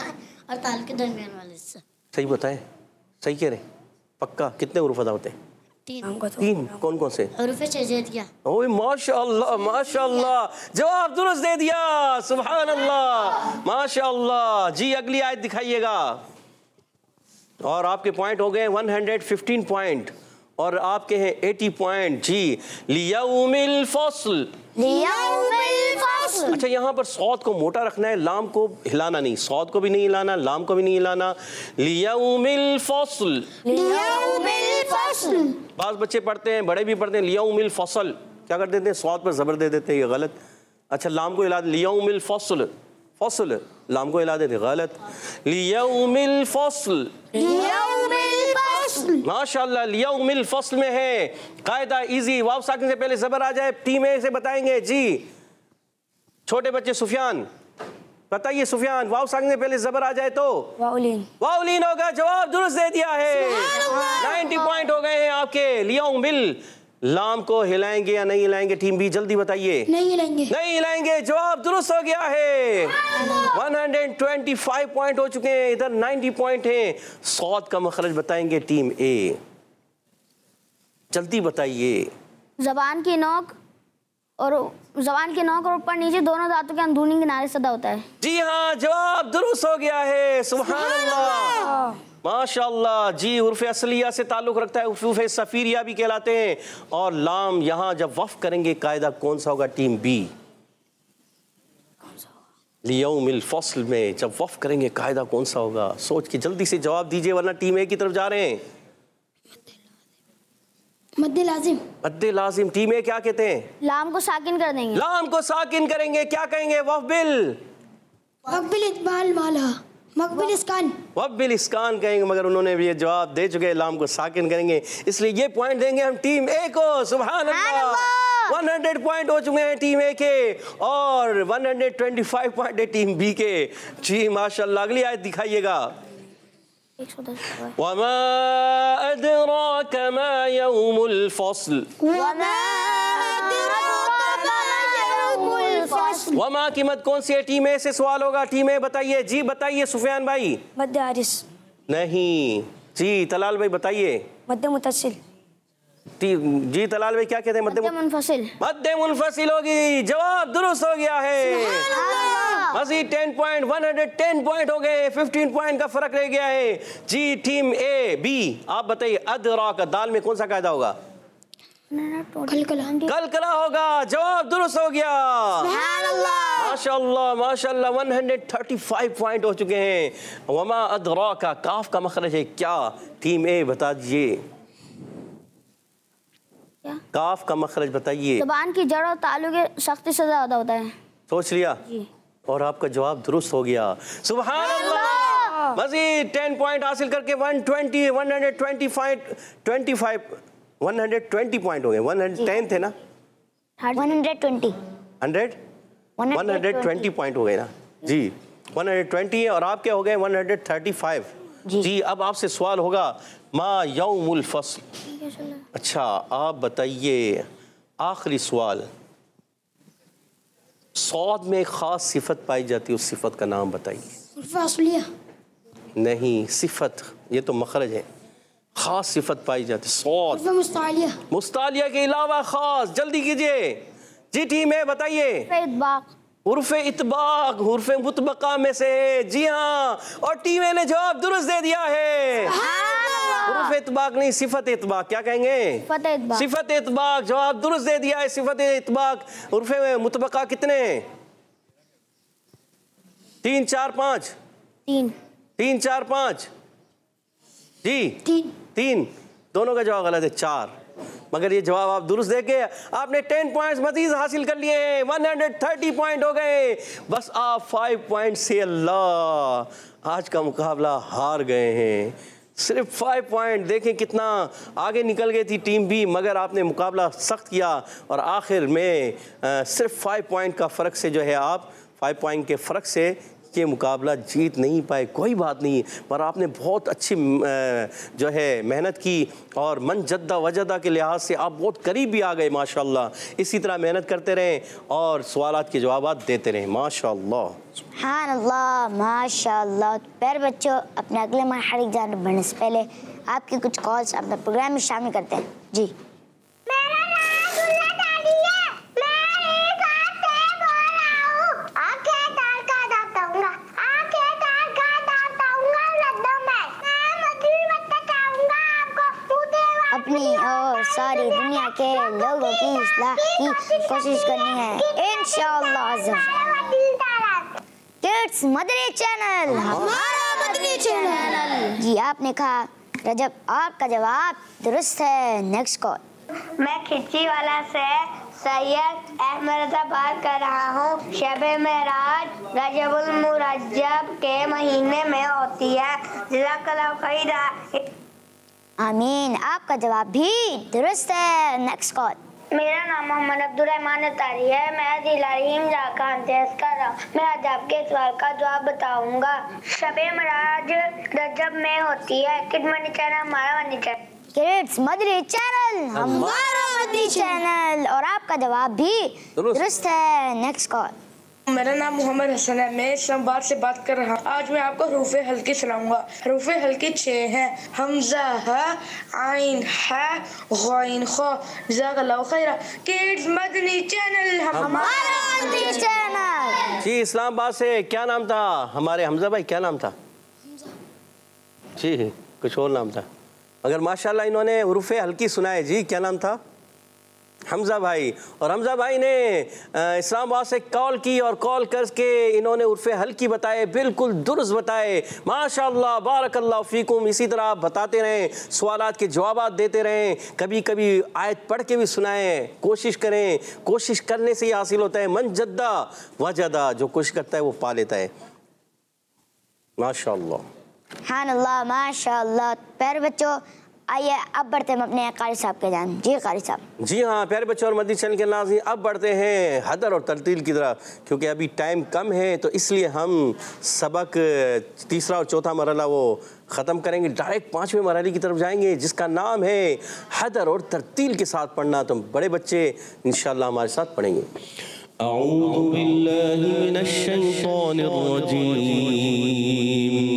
और तालु के दरमियान वाले हिस्सा। सही बताएं, सही कह रहे हैं, पक्का। कितने हुरूफ अदा होते हैं? तीन। तीन। कौन कौन से? हरूफ शजरिया। ओए माशाअल्लाह माशाअल्लाह, जवाब दुरुस्त दे दिया, सुभान अल्लाह, माशाअल्लाह। जी अगली आयत दिखाइएगा। और आपके पॉइंट हो गए एक सौ पंद्रह पॉइंट और आपके हैं अस्सी पॉइंट। जी लियौमिल फस्ल, लियौमिल फस्ल। अच्छा यहाँ पर सौद को मोटा रखना है, लाम को हिलाना नहीं, सौद को भी नहीं हिलाना, लाम को भी नहीं हिलाना। लियौमिल फस्ल, लियौमिल फस्ल। बाज़ बच्चे पढ़ते हैं, बड़े भी पढ़ते हैं लियौमिल फसल, क्या कर देते हैं, सौद पर ज़बर दे देते हैं, ये गलत। अच्छा लाम को हिला, लियौमिल फस्ल, फसल लाम को हिला देते, गलत। लियौमिल फस्ल, लियौमिल फस्ल। माशाअल्लाह, लियौमिल फस्ल में है कायदा इजी। वाव साकिन से पहले ज़बर आ जाए, टीम ए से बताएंगे। जी छोटे बच्चे सुफियान बताइए, सुफियान वाव साकिन से पहले ज़बर आ जाए तो वाउलीन, वाउलीन होगा। जवाब दुरुस्त दे दिया है, नब्बे पॉइंट हो गए हैं आपके। लियौमिल, लाम को हिलाएंगे या नहीं हिलाएंगे टीम बी, जल्दी बताइए। नहीं हिलाएंगे। नहीं हिलाएंगे, जवाब दुरुस्त हो गया है। एक सौ पच्चीस पॉइंट हो चुके हैं, इधर नब्बे पॉइंट हैं। सौद का मखरज बताएंगे टीम ए, जल्दी बताइए। जबान की नोक और जबान की नोक और ऊपर नीचे दोनों दांतों के अंदरूनी किनारे से अदा होता है। जी हाँ, जवाब दुरुस्त हो गया है, सुभान अल्लाह, माशाअल्लाह। जी उर्फ़ असलिया से ताल्लुक़ रखता है, उर्फ़ सफ़ीरिया भी कहलाते हैं। और लाम यहाँ जब वफ़ करेंगे कायदा कौन सा होगा टीम बी? लियौमिल फस्ल में जब वफ़ करेंगे कायदा कौन सा होगा? सोच के जल्दी से जवाब दीजिए वरना टीम ए की तरफ जा रहे हैं। मद्दे लाजिम। मद्दे लाजिम, टीम ए क्या कहते हैं? लाम को साकिन कर देंगे। लाम को साकिन करेंगे, क्या कहेंगे? वफ़बिल, मकबिल इतबाल माला, मकबिल इसकान, वफ़बिल इसकान कहेंगे, मगर उन्होंने भी ये जवाब दे चुके हैं, लाम को साकिन करेंगे, इसलिए ये पॉइंट देंगे हम टीम ए को। सुभान अल्लाह, सौ पॉइंट हो चुके हैं टीम ए के और एक सौ पच्चीस पॉइंट है टीम बी के। जी माशाअल्लाह, अगली आयत दिखाइएगा। वमा अदराक मा यौमुल फस्ल, वमा की मत कौन सी है? टीम ए से सवाल होगा, टीम ए बताइए। जी बताइए सुफियान भाई। मद्दे आरिस। नहीं। जी तलाल भाई बताइए। मद्दे मुतसिल। जी तलाल भाई क्या कहते हैं? मद्दे मुनफसिल। मद्दे मुनफसिल होगी, जवाब दुरुस्त हो गया है। मजीद टेन पॉइंट, एक सौ दस पॉइंट हो गए, पंद्रह पॉइंट का फर्क रह गया है। जी टीम ए बी आप बताइए, अदराक दाल में कौन सा कायदा होगा? कलकला होगा, जवाब दुरुस्त हो गया। माशाअल्लाह माशाअल्लाह, एक सौ पैंतीस पॉइंट हो चुके हैं। वमा अदराक का काफ का मखरज है क्या? टीम ए बता दीजिए, काफ का मखरज बताइए। ज़बान की जड़ और तालु के सख्ती से ज़्यादा होता है। सोच लिया और आपका जवाब दुरुस्त हो गया, सुभान अल्लाह। मजीद टेन पॉइंट हासिल करके एक सौ बीस, एक सौ पच्चीस, पच्चीस, एक सौ बीस पॉइंट हो गए। एक सौ दस थे ना? एक सौ बीस। हंड्रेड एक सौ बीस पॉइंट हो गए ना जी। एक सौ बीस है और आपके हो गए एक सौ पैंतीस। जी।, जी अब आपसे सवाल होगा, मा यौमुल फस्ल। अच्छा आप बताइए, आखिरी सवाल, सौद में एक खास सिफत पाई जाती है, उस सिफत का नाम बताइए। नहीं, सिफत ये तो मखरज है, खास सिफत पाई जाती है सौद। मुस्तालिया। मुस्तालिया के अलावा खास, जल्दी कीजिए। जी टीम है बताइए। उर्फ़ इतबाक, उर्फ़ मुतबका में से है। जी हाँ, और टीम ए ने जवाब दुरुस्त दे दिया है। उर्फ़ इतबाक नहीं, सिफत इतबाक, क्या कहेंगे? सिफत इतबाक, जवाब दुरुस्त दे दिया है। सिफत इतबाक, उर्फ़ मुतबका कितने? तीन चार पाँच। तीन तीन चार पाँच। जी तीन तीन, दोनों का जवाब गलत है, चार। मगर ये जवाब आप दुरुस्त देके आपने टेन पॉइंट्स मजीद हासिल कर लिए हैं, एक सौ तीस पॉइंट हो गए। बस आप फाइव पॉइंट से अल्लाह आज का मुकाबला हार गए हैं। सिर्फ फाइव पॉइंट, देखें कितना आगे निकल गई थी टीम बी, मगर आपने मुकाबला सख्त किया और आखिर में आ, सिर्फ फाइव पॉइंट का फ़र्क से जो है आप फाइव पॉइंट के फ़र्क से ये मुकाबला जीत नहीं पाए, कोई बात नहीं, पर आपने बहुत अच्छी जो है मेहनत की और मन जद्दा वजदा के लिहाज से आप बहुत करीब भी आ गए माशाल्लाह। इसी तरह मेहनत करते रहें और सवालात के जवाब देते रहें माशाल्लाह। सुभानअल्लाह माशाल्लाह। प्यारे बच्चों, अपने अगले मरहले की जानिब बढ़ने से पहले आपके कुछ कॉल्स अपने प्रोग्राम में शामिल करते हैं। जी, मेरा नाम गुल्ला दादी है, मैं एक हाथ से बोल रहा हूँ। आंखें तार का दाताऊंगा, आंखें तार का दाताऊंगा लड्डू में, मैं मछली बत्ता खाऊंगा आपको मुझे अपनी और सारी दुनिया के लोगों की इस्लाह की कोशिश करनी है इंशाअल्लाह। किड्स मदनी चैनल, हमारा मदनी चैनल। जी, आपने कहा रजब, आपका जवाब दुरुस्त है। Next call. मैं खिच्ची वाला से सैयद अहमद बात कर रहा हूँ। शब-ए मेराज रजबुल मुरज्जब के महीने में होती है। जज़ाकल्लाह खैरा। आमीन, आपका जवाब भी दुरुस्त है। Next call. मेरा नाम मोहम्मद अब्दुर्रहमान अतारी है, मैं जिला रहीम का इंतज़ार कर रहा हूँ। मैं आज आपके सवाल का जवाब बताऊंगा। शब-ए मेराज रजब में होती है। किड मनी चैनल, हमारा मनी चैनल। किड्स मदनी चैनल, हमारा मदनी चैनल। और आपका जवाब भी दुरुस्त है। Next call. मेरा नाम मोहम्मद हसन है, मैं इस्लामाबाद से बात कर रहा हूँ। आज मैं आपको हरूफे हल्की सुनाऊंगा। हरूफे हल्की छह हैं। हमजा है, आइन है, गौइन खो। जज़ाकल्लाह खैरा। किड्स मदनी चैनल, हमारा मदनी चैनल। जी, इस्लामाबाद से क्या नाम था हमारे हमजा भाई? क्या नाम था जी? कुछ और नाम था, मगर माशाल्लाह इन्होंने हुरूफे हल्की सुनाए। जी, क्या नाम था? हमजा भाई। और हमजा भाई ने इस्लामाबाद से कॉल की और कॉल करके इन्होंने उर्फे हल्की बताए, बिल्कुल दुरुस्त बताए माशाल्लाह। बारकल्लाह फीकुम। इसी तरह आप बताते रहें, सवालात के जवाब देते रहें, कभी कभी आयत पढ़ के भी सुनाएं। कोशिश करें, कोशिश करने से ही हासिल होता है। मन जद्दा वजदा, जो कोशिश करता है वो पा लेता है माशाल्लाह। सुभानअल्लाह माशाल्लाह। प्यारे बच्चों, आइए अब बढ़ते हैं अपने कारी साहब के जान। जी कारी साहब। जी हाँ प्यारे बच्चों और मदनी चैनल के नाज़रीन, अब बढ़ते हैं हदर और तरतील की तरफ, क्योंकि अभी टाइम कम है तो इसलिए हम सबक तीसरा और चौथा मरहला वो ख़त्म करेंगे। डायरेक्ट पाँचवें मरहले की तरफ जाएंगे, जिसका नाम है हदर और तरतील के साथ पढ़ना। तो बड़े बच्चे इंशाअल्लाह हमारे साथ पढ़ेंगे। अऊज़ु बिल्लाहि मिनश शैतानिर रजीम।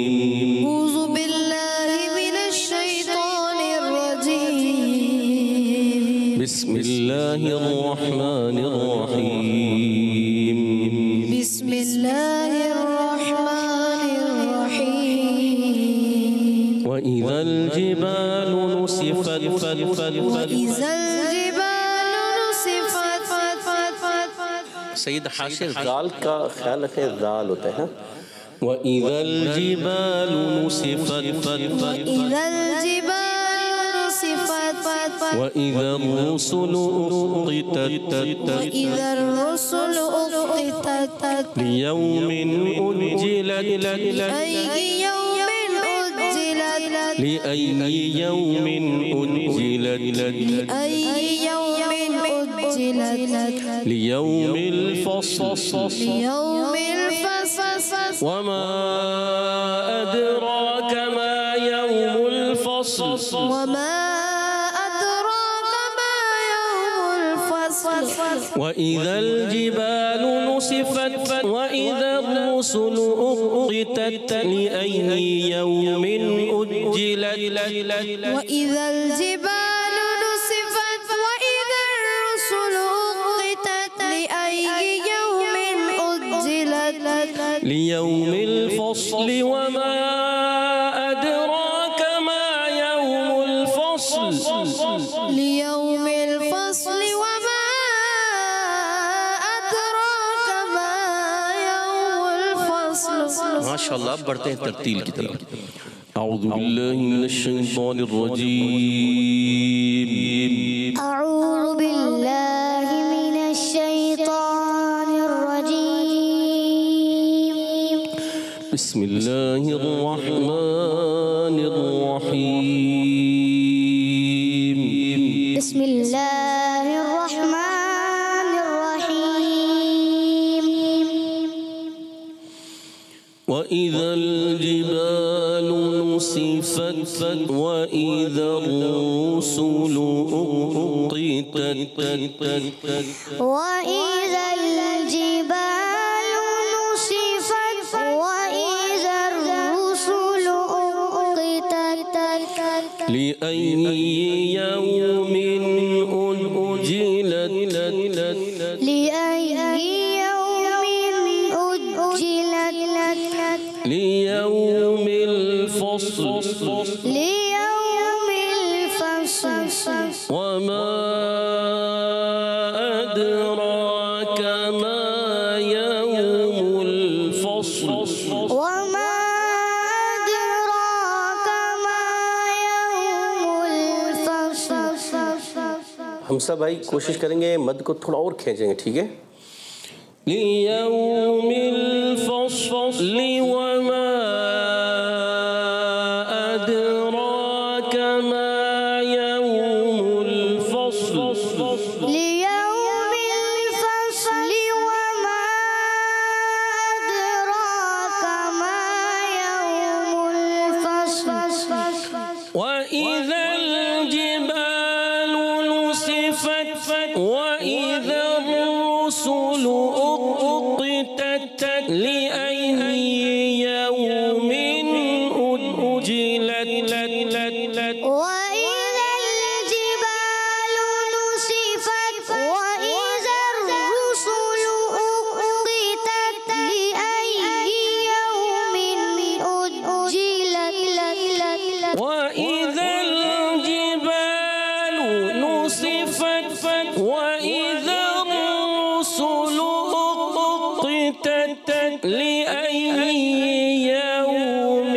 बिस्मिल्लाहिर्रहमानिर्रहीम। बिस्मिल्लाहिर्रहमानिर्रहीम। व इज़ल जिबालु नुसिफत। सईद हाशिर जाल का ख्याल रखें, जाल होता है। व इज़ल जिबालु नुसिफत। وإذا الرسل أقتت ليوم أجلت لأي يوم أجلت ليوم الفصل وما أدراك ما يوم الفصل وإذا الجبال نصفت وإذا الرسل أقتت لأي يوم أجلت وإذا الجبال نصفت وإذا الرسل أقتت لأي يوم أجلت ليوم الفصل وما أدراك ما يوم الفصل ليوم الفصل وما माशाअल्लाह। बढ़ते हैं तरतील की तरफ। अऊज़ु बिल्लाहि मिनश शैतानिर रजीम। अऊज़ु बिल्लाहि मिनश शैतानिर रजीम। बिस्मिल्लाहिर रहमानिर रहीम। बिस्मिल्लाहिर रहमानिर रहीम। وإذا الجبال نسفت وإذا الرسل أقتت وإذا الجبال نسفت وإذا الرسل أقتت لأي يوم أجلت لأي يوم أجلت ليوم الفصل ليوم الفصل وما أدراك ما يوم الفصل وما أدراك ما يوم الفصل हम सब भाई कोशिश करेंगे मद को थोड़ा और खींचेंगे, ठीक है। ليوم الفصل وما أدراك ما يوم الفصل ليوم الفصل وما أدراك ما يوم الفصل وإذا الجبال نسفت وإذا الرسل أقتت لأي يوم أجلت وإذا الجبال نسفت وإذا الرسل أقتت لأي يوم أجلت وإذا الجبال نسفت وإذا الرسل أقتت لأي يوم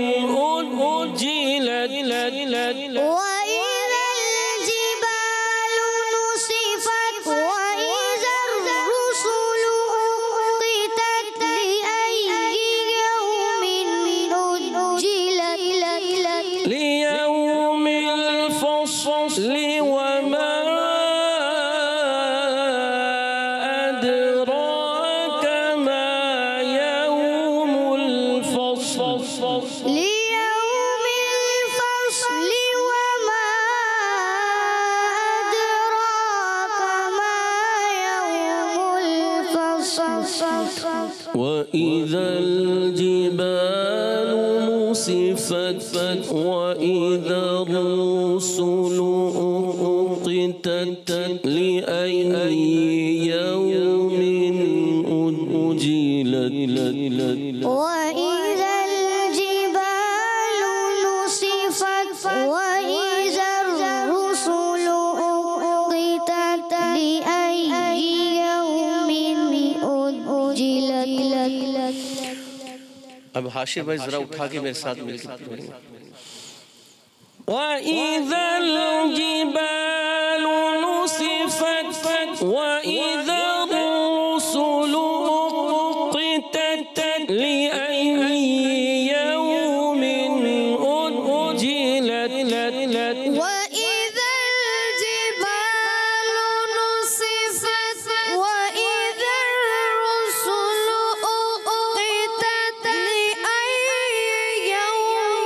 أجلت وإذا الجبال نسفت وإذا الرسل أقتت لأي يوم أجلت ليوم الفصل وما أدراك ما يوم الفصل ليوم الفصل وما أدراك ما يوم الفصل وإذا الجبال نسفت وإذا الرسل أقتت لأي يوم أجلت وإذا الجبال نسفت وإذا الرسل أقتت لأي يوم أجلت अब हाशिर भाई जरा उठा के मेरे साथ मिलकर पढ़ेंगे। وإذا الجبال نسفت وإذا الرسل أقتت لأي يوم أجلت وإذا الجبال نسفت وإذا الرسل أقتت لأي يوم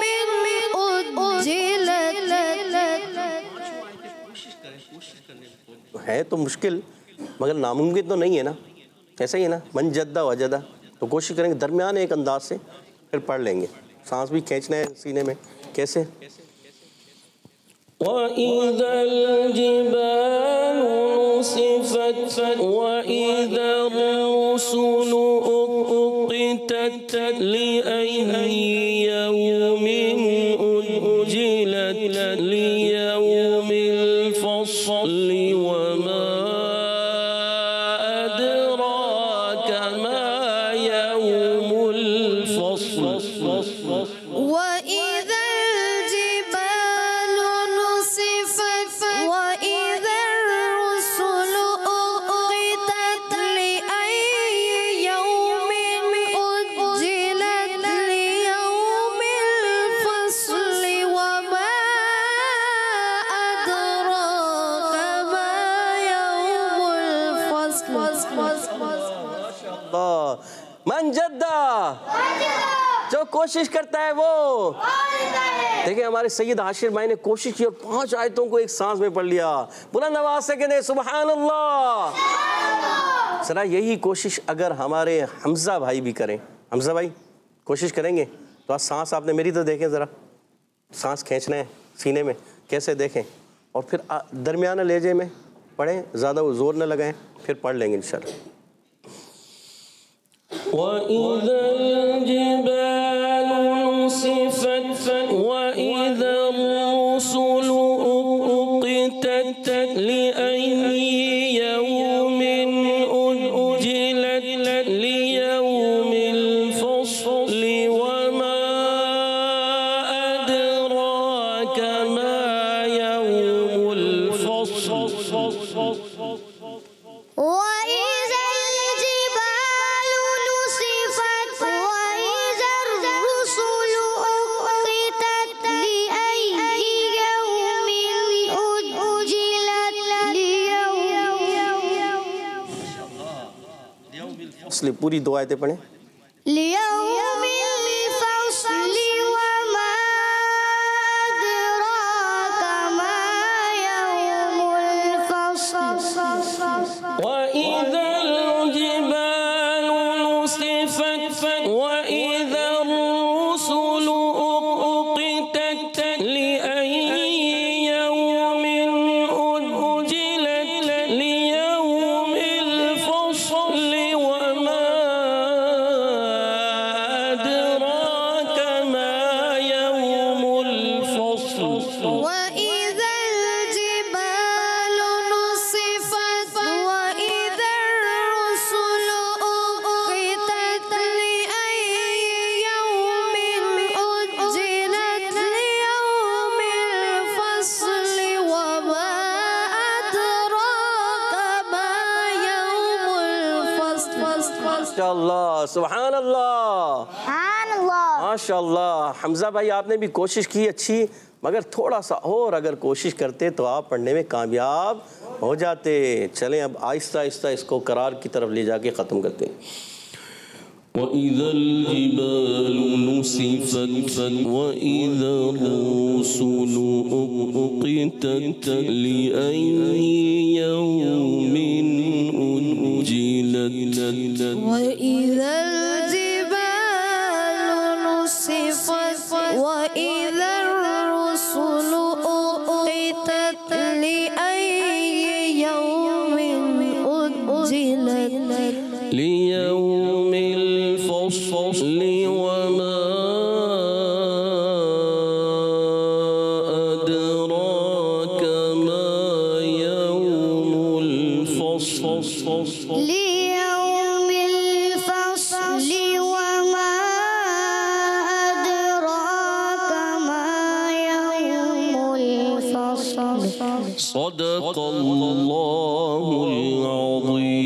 أجلت है तो मुश्किल मगर नामुमकिन तो नहीं है ना, ऐसा ही है ना। मन जद्दा वजदा, तो कोशिश करेंगे दरमियान एक अंदाज से फिर पढ़ लेंगे। सांस भी खींचना है सीने में, कैसे। وإذا الجبال نسفت وإذا الرسل أقتت لأي يوم أجلت ليوم الفصل وما أدراك ما يوم الفصل وإذا الجبال نسفت وإذا الرسل أقتت لأي يوم أجلت ليوم الفصل وما أدراك ما يوم الفصل मन जद्दा कोशिश करता है वो देखिए हमारे सैयद हाशिर भाई ने कोशिश की और पांच आयतों को एक सांस में पढ़ लिया। बुलंद आवाज से कहते सुभान अल्लाह। जरा यही कोशिश अगर हमारे हमजा भाई भी करें। हमजा भाई कोशिश करेंगे तो आज सांस आपने मेरी तो देखें, ज़रा सांस खींचना है सीने में, कैसे देखें, और फिर दरमियाना लहजे में पढ़ें, ज़्यादा वो जोर न लगाएं, फिर पढ़ लेंगे इंशाल्लाह। पूरी दो आयतें पढ़ें। सुभान अल्लाह माशाअल्लाह। हमजा भाई आपने भी कोशिश की अच्छी, मगर थोड़ा सा और अगर कोशिश करते तो आप पढ़ने में कामयाब हो जाते। चलें अब आहिस्ता आहिस्ता इसको करार की तरफ ले जाके ख़त्म करते हैं। वइज़ल जिबालु नुसिफ़त वइज़र रुसुलु उक़ितत लिअय्यि यौमिन उज्जिलत वइज़ल जिबालु नुसिफ़त वइज़र रुसुलु उक़ितत लिअय्यि यौमिन उज्जिलत लियौमिल फ़स्लि वमा अदराक मा यौमुल फ़स्ल लियौमिल फ़स्लि वमा अदराक मा यौमुल फ़स्ल सदक़ल्लाहुल अज़ीम।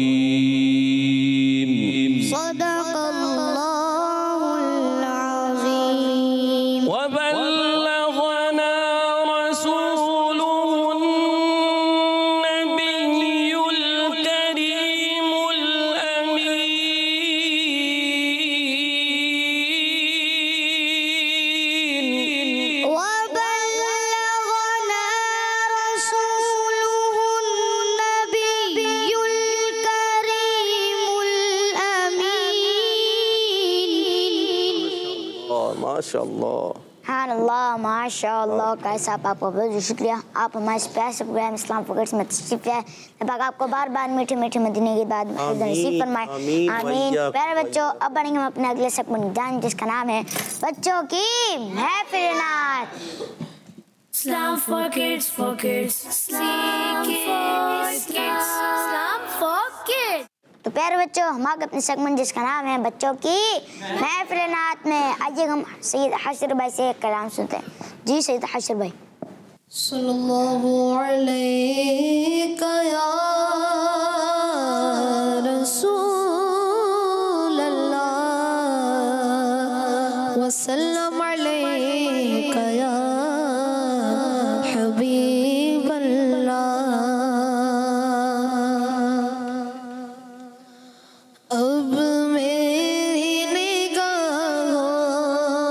माशाअल्लाह माशाअल्लाह। कैसा आप आपका बहुत शुक्रिया, आप हमारे प्यार से प्रोग्राम इस्लाम फॉर किड्स में तशरीफ लाए। अल्लाह आपको बार बार मीठे मीठे मदीने की बात नसीब फरमाए, आमीन। प्यारे बच्चों, अब बढ़ेंगे हम अपने अगले सेगमेंट जान जिसका नाम है बच्चों की महफिल नात। Islam for kids, for kids, Islam for kids, Islam for kids। तो प्यारे बच्चों, हम आगे अपने सेगमेंट जिसका नाम है बच्चों की महफिल नात में आइए हम सैयद हाशिर भाई से एक कलाम सुनते हैं। जी सैयद हाशिर भाई। सल्लल्लाहु अलैका या रसूल अल्लाह वसल्लम अलैका या हबीब अल्लाह। अब मेरी निगाहों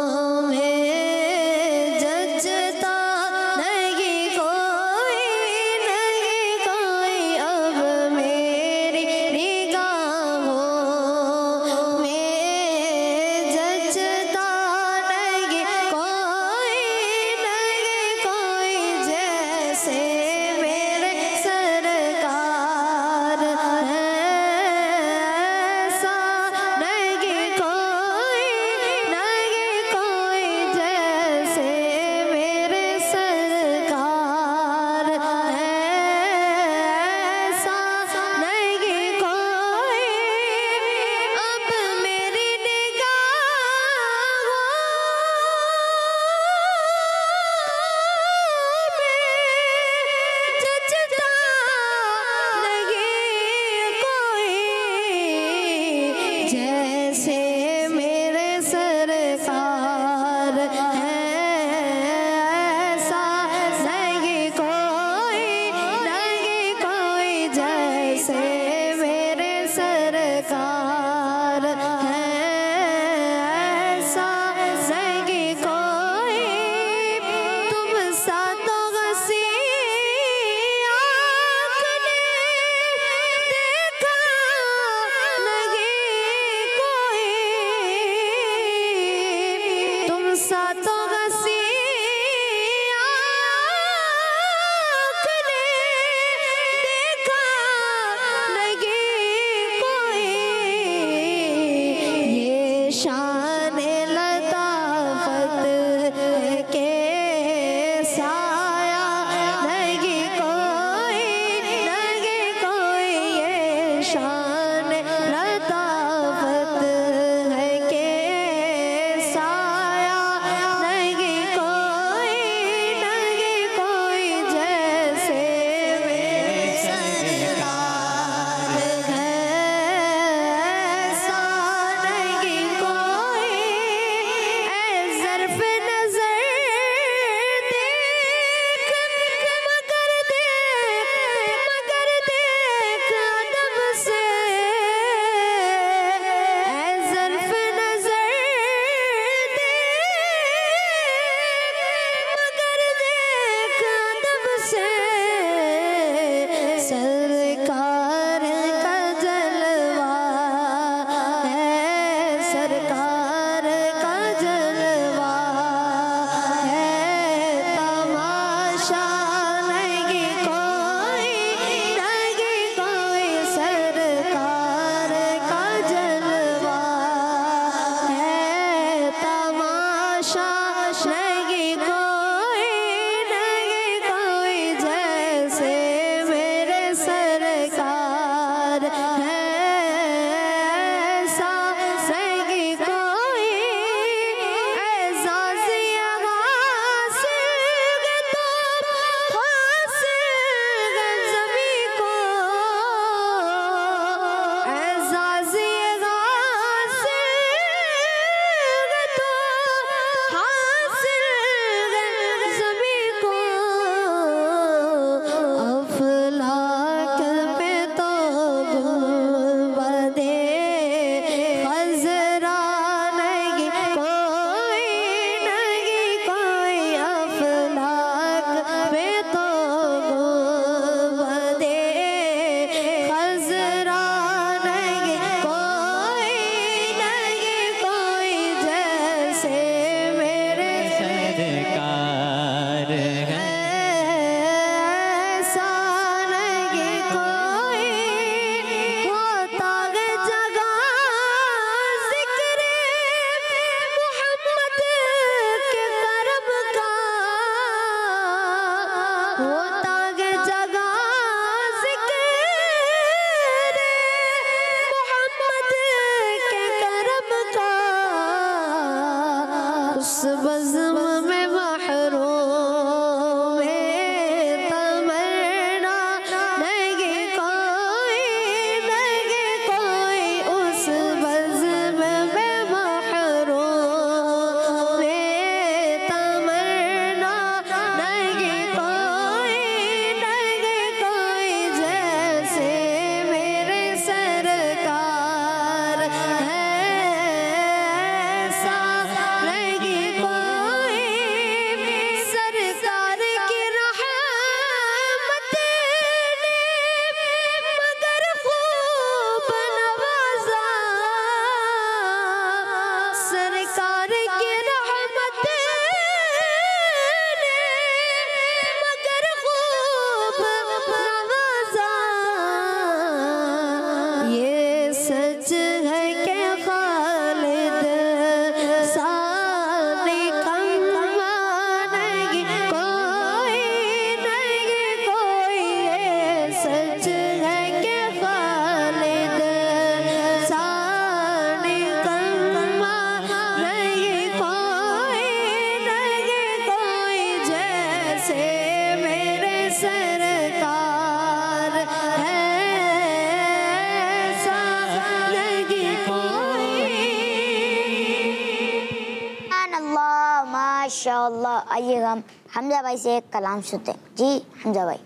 माशाअल्लाह। आइए हम हमजा भाई से एक कलाम सुनते हैं। जी हमजा भाई।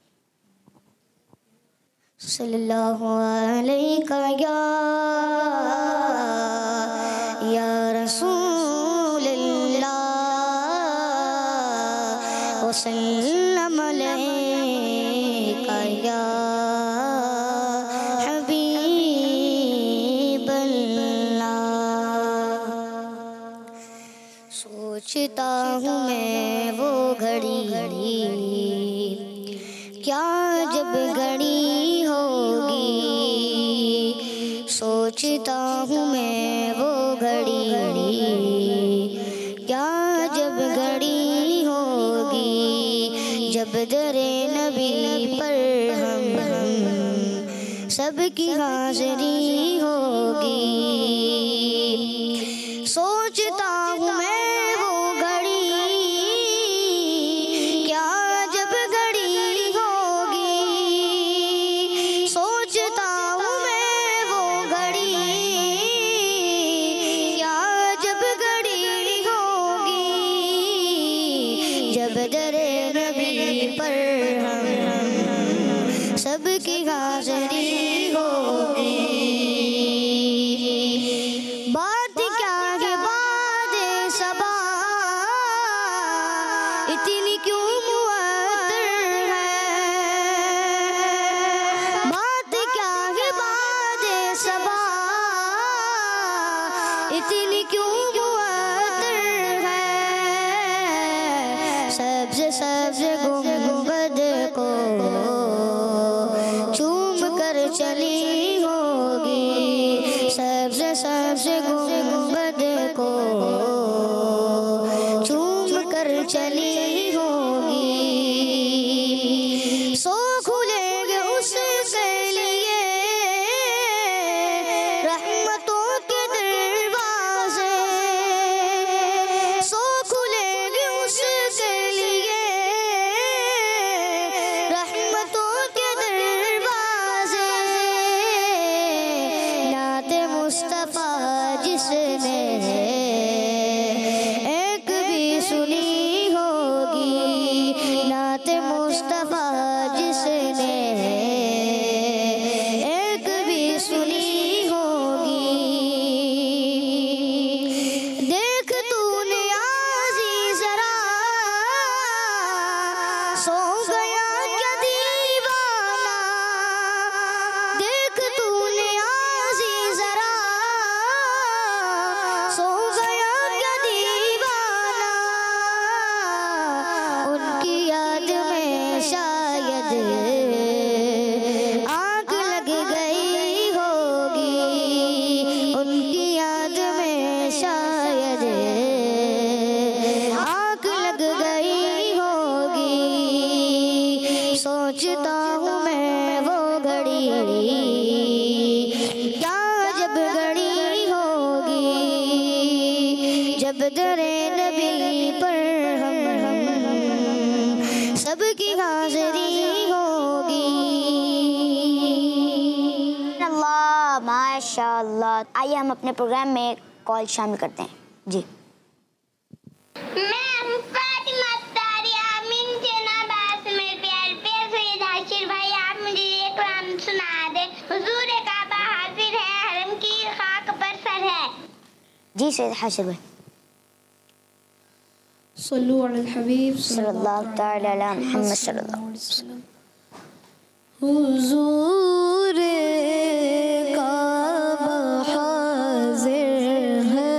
सल्लल्लाहु अलैका या या रसूल अल्लाह वसल्लम अलैका या हबीब अल्लाह। सोचता हूँ मैं वो घड़ी घड़ी क्या जब घड़ी होगी, सोचता हूँ मैं वो घड़ी घड़ी क्या जब घड़ी होगी, जब दरे नबी पर हम हम सबकी हाज़िरी होगी। सोचता हूँ मैं वो घड़ी क्या जब घड़ी होगी, सोचता हूँ मैं वो घड़ी क्या जब घड़ी होगी, जब दरे नबी पर हम सबकी हाज़िरी होगी। बात क्या है बात सबा इतनी क्यों मुअत्तर है, बात क्या है बात सबा इतनी क्यों मुअत्तर है। सब्ज़ सब्ज़ गुंबद को चूम कर चली होगी, सब्ज़ सब्ज़ गुंबद को चूम कर चली होगी। सो खुलेंगे उसके लिए रहमतों के दरवाज़े, सो खुलेंगे उसके लिए रहमतों के दरवाज़े। नात मुस्तफ़ा जिसने एक भी सुनी होगी, नात मुस्तफ़ा जिसने एक भी सुनी होगी। देख तूने आज़ी ज़रा सो गया क्या दीवाना, देख तूने आज़ी ज़रा सो गया क्या दीवाना। उनकी याद में शायद आँख लग गई होगी, उनकी याद में शायद आँख लग गई होगी। सोचता हूँ मैं वो घड़ी क्या जब घड़ी होगी, जब दरे नबी पर हम हम सबकी हाज़िरी होगी। अल्लाह माशाअल्लाह। आइए हम अपने प्रोग्राम में एक कॉल शामिल करते हैं। जी मैं हूँ फातिमा अख्तारी आमीन जनाबाद में प्यार प्यार सैयद हाशिर भाई, आप मुझे ये कलाम सुना दे। हुजूर काबा हाजिर है, हरम की खाक पर सर है। जी सैयद हाशिर भाई। सल्लु अलल हबीब सल्लल्लाहु तआला अला मुहम्मद सल्लल्लाहु अलैहि वसल्लम। हुजूर काबा हाजिर है,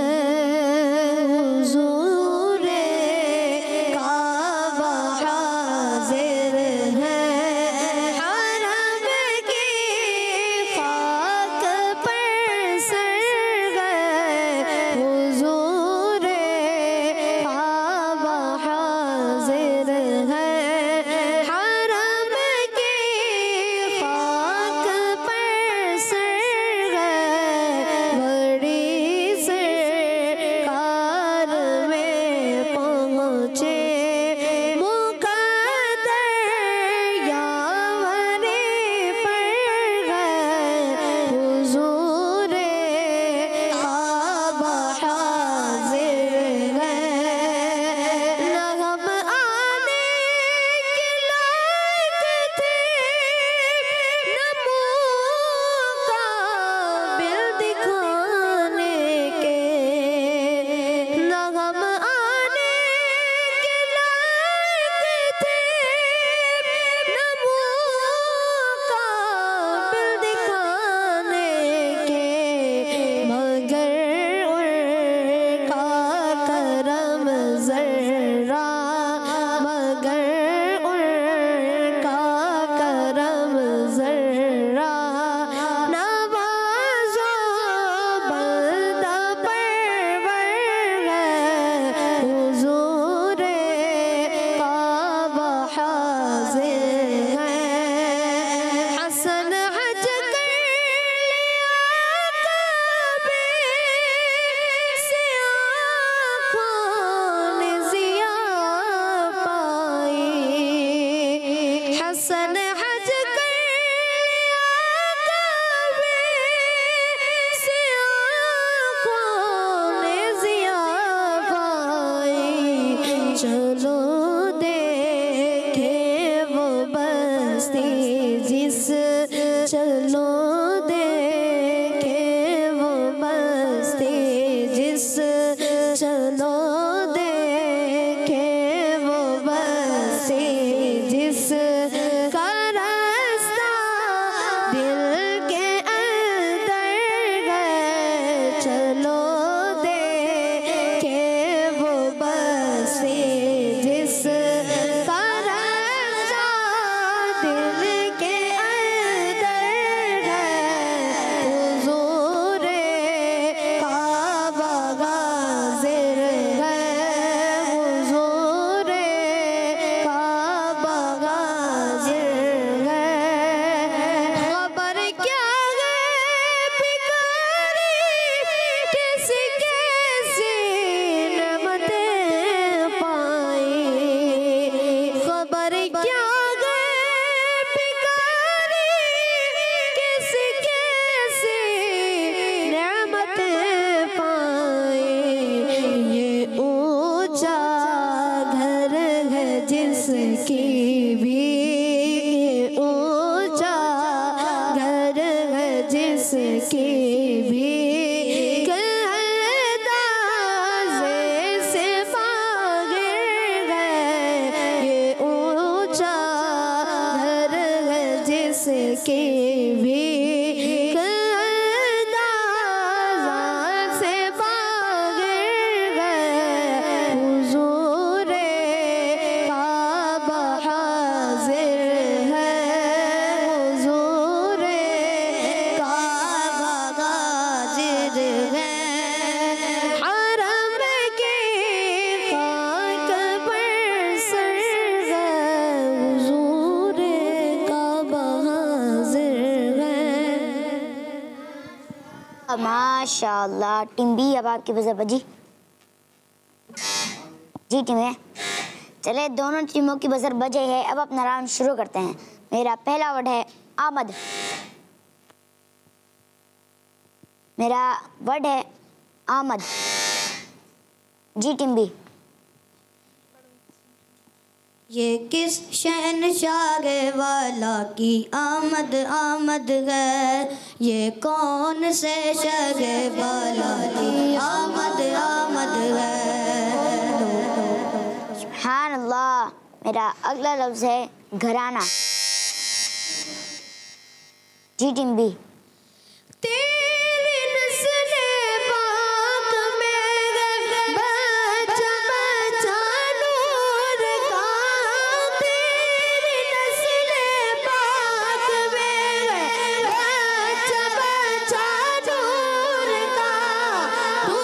हुजूर काबा हाजिर है, हरम की खाक पर सर है, हुजूर काबा हाजिर है, हरम की खाक चलो देखे वो बस्ती जिस चलो देखे वो बस्ती जिस का रास्ता दिल के अंदर गए चलो देखे वो बस्ती जिस का रास्ता दिल के अंदर गए हुजूर काबा गाज़िर गए हुजूर काबा गाज़िर गए खबर क्या गए भिखारी किसी कैसी नेमतें पाई खबर क्या गए भिखारी किसी कैसी नेमतें पाई ये ऊंचा घर है जिसकी भी ये ऊंचा घर है जिसकी भी अंदाज़े से मागिर गए ये ऊंचा घर है जिसकी भी अंदाज़े से मागिर गए हुजूर काबा हाज़िर है हुजूर काबा गाज़िर है हरम की खाक पर सर गए हुजूर काबा हाज़िर है। माशाअल्लाह टीम बी अब आपकी बजर बजी। जी टीम है, चले दोनों टीमों की बजर बजे है। अब अपना राउंड शुरू करते हैं। मेरा पहला वर्ड है आमद। मेरा वर्ड है आमद। जी टीम बी। ये किस शहनशाह वाला की आमद आमद है ये कौन से शह वाला की आमद आमद है। सुभान अल्लाह। मेरा अगला लफ्ज़ है घराना। जी टीम बी। तेरी नस्ले पाक में बचा बचा नूर का तेरी नस्ले पाक में बचा बचा नूर का तू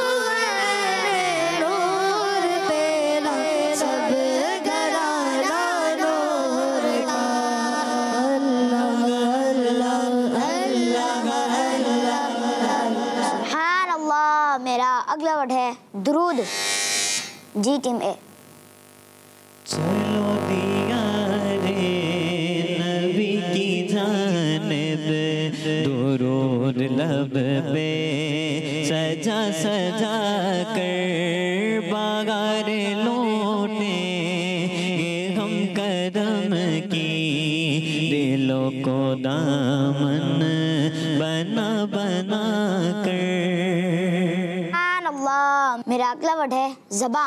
है नूर तेरा सब घराना नूर का। सुभान अल्लाह। मेरा अगला वर्ड है दुरूद। जी टीम ए। चलो दिया रे नबी की जानिब दुरूद लब पे सजा सजा कर बागार लौटे ये हम कदम की दिलों को दामन बना बना कर। सुभान अल्लाह। मेरा अगला वर्ड है ज़बां।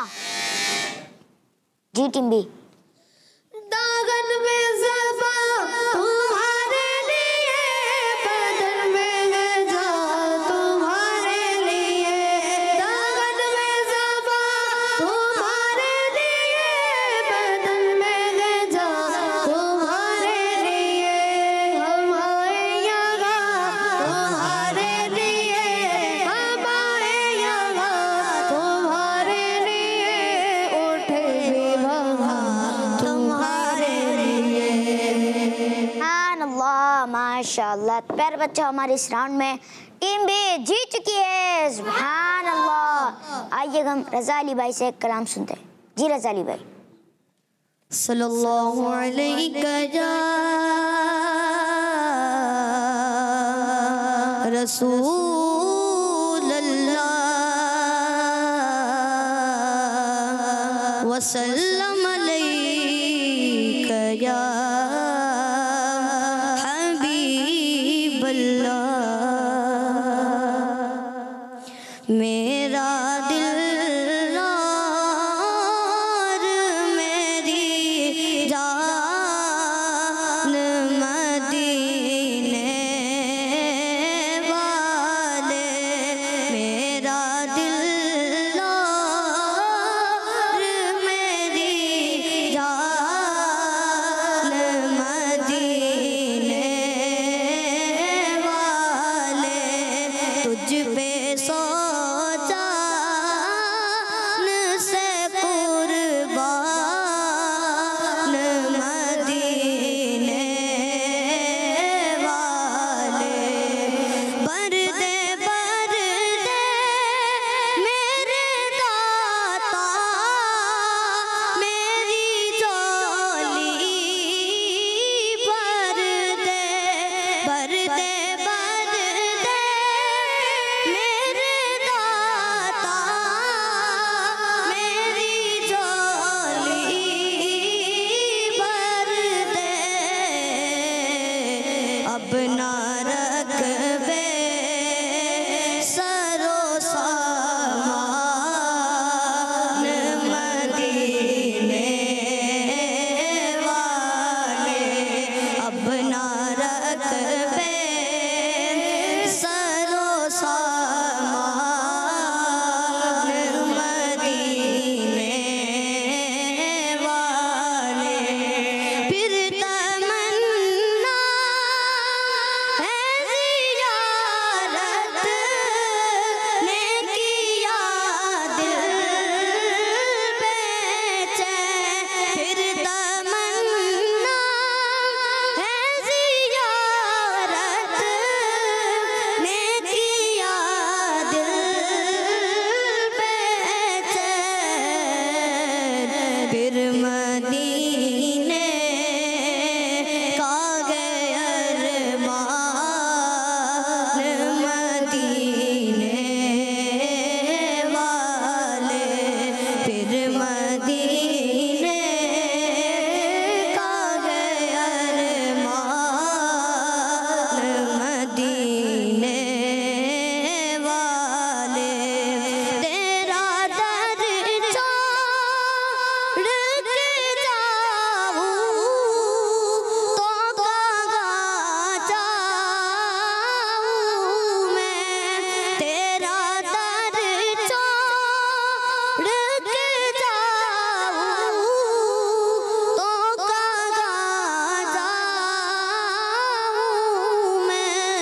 जी टीम बी। दागन में ज़बां तुम्हारे लिए बदन में है जान तुम्हारे लिए दागन में ज़बां तुम्हारे लिए बदन में है जान तुम्हारे लिए हम आए यहाँ तुम्हारे लिए हम आए यहाँ तुम्हारे लिए उठे भी वहाँ तुम्हारे लिए। सुभान अल्लाह। माशाअल्लाह। प्यारे बच्चों, हमारे इस राउंड में टीम बी जीत चुकी है। सुभान अल्लाह। आइए हम रज़ा अली भाई से एक कलाम सुनते हैं। जी रज़ा अली भाई। सल्लल्लाहु अलैहि या रसूल अल्लाह वसल्लम अलैका या हबीब अपना रखबे सरो सामान मदीने वाले अपना रखबे सरो सामान मदीने वाले फिर तमन्ना है ज़ियारत ने किया दिल बेचैन फिर तमन्ना है ज़ियारत ने किया दिल बेचैन फिर मदीने का गया अरमान मदीने वाले फिर मदीने का गया अरमान मदीने वाले तेरा दर छोड़ के जाऊं तो कहाँ जाऊं मैं तेरा दर छोड़ के जाऊं तो कहाँ जाऊं मैं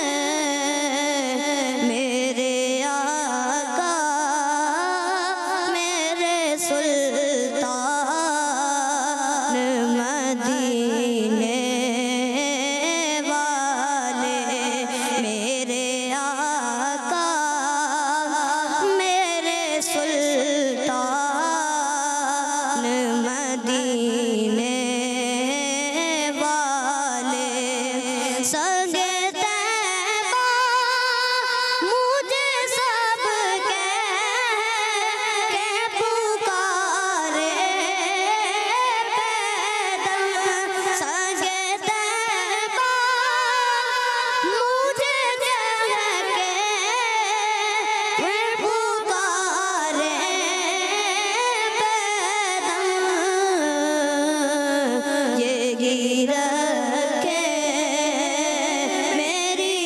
मेरे आका मेरे सुल्तान मदीने वाले मेरे आका मेरे सुल्तान मदीने वाले संगे तैबा मुझे सब कह के पुकारे पैदल संगे तैबा मुझे कह के पुकारे पैदल ये गिरह के मेरी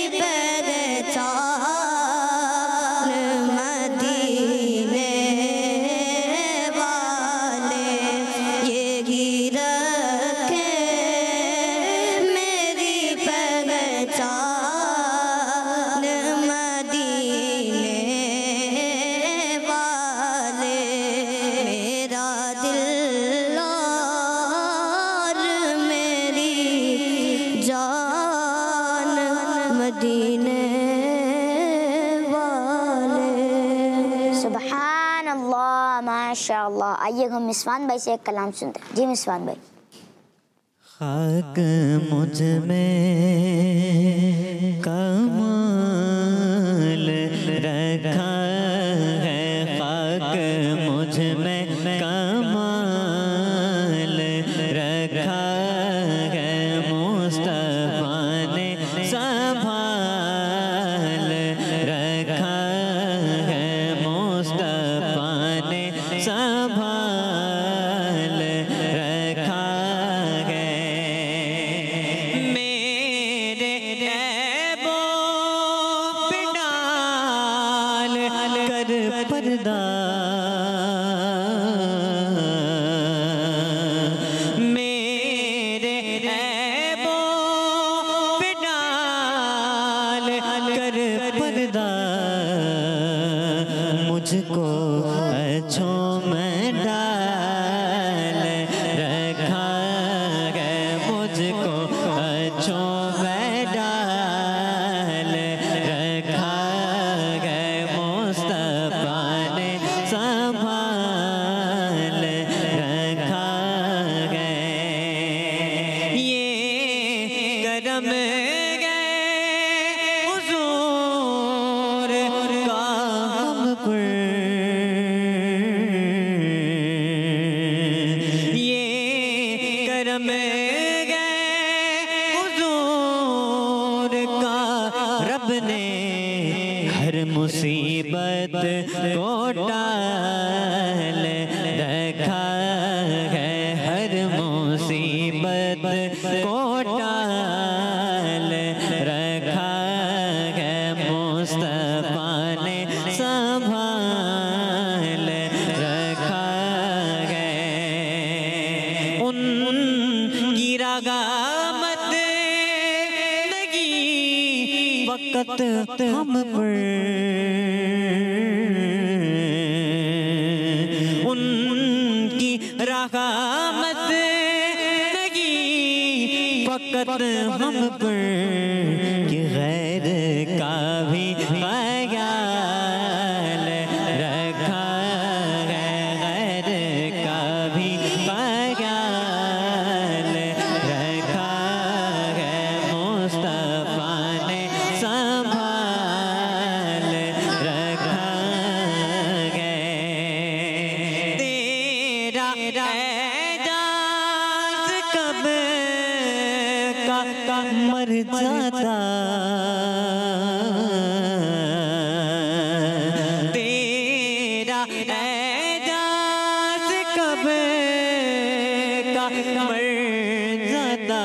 पहचान मदीने वाले ये गिरह के मेरी पहचान मदीने वाले मेरा दिल और मेरी जान मदीने वाले सुभान अल्लाह माशाअल्लाह। आइए हम मिसवान भाई से एक कलाम सुनते हैं। जी मिसवान भाई। खाक मुझ में कमाल रखा है खाक मुझ में कमाल रखा है मुस्तफा ने संभाल रखा है मुस्तफा ने संभाल रखा है मेरे ऐबों पे डाल कर पर्दा मेरे ऐबों पे डाल कर पर्दा मुझको अच्छों में डाल रखा है मुझको अच्छों में डाल रखा है मुस्तफा ने संभाल रखा है ये करम गए हुजूर का हम पर ने हर मुसीबत को टाल रखा है, हर मुसीबत को टाल रखा है, मुस्तफा ने संभाल रखा है। उनकी रगामत लगी वक्त हम पर, उनकी रगामत लगी वक्त हम पर कि गैर का भी ख्याल रखा है, गैर का भी ख्याल रखा है, मुस्तफा ने संभाल रखा है। तेरा एजाज़ कब का का मर जाता, तेरा एजाज़ कब का मर जाता,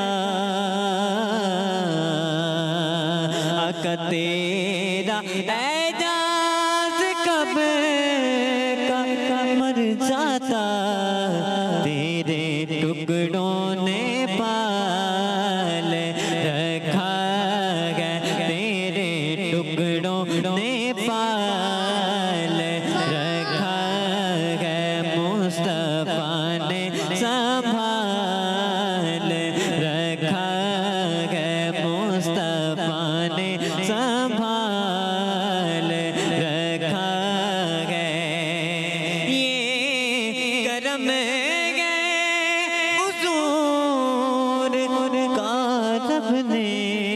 आका तेरा एजाज़ कब का का मर जाता, तेरे टुकड़ों ने पाल रखा है, तेरे टुकड़ों ने पाल रखा है, मुस्तफा ने संभाल रखा है, मुस्तफा ने संभाल रखा है। ये करम है हुजूर का रब ने,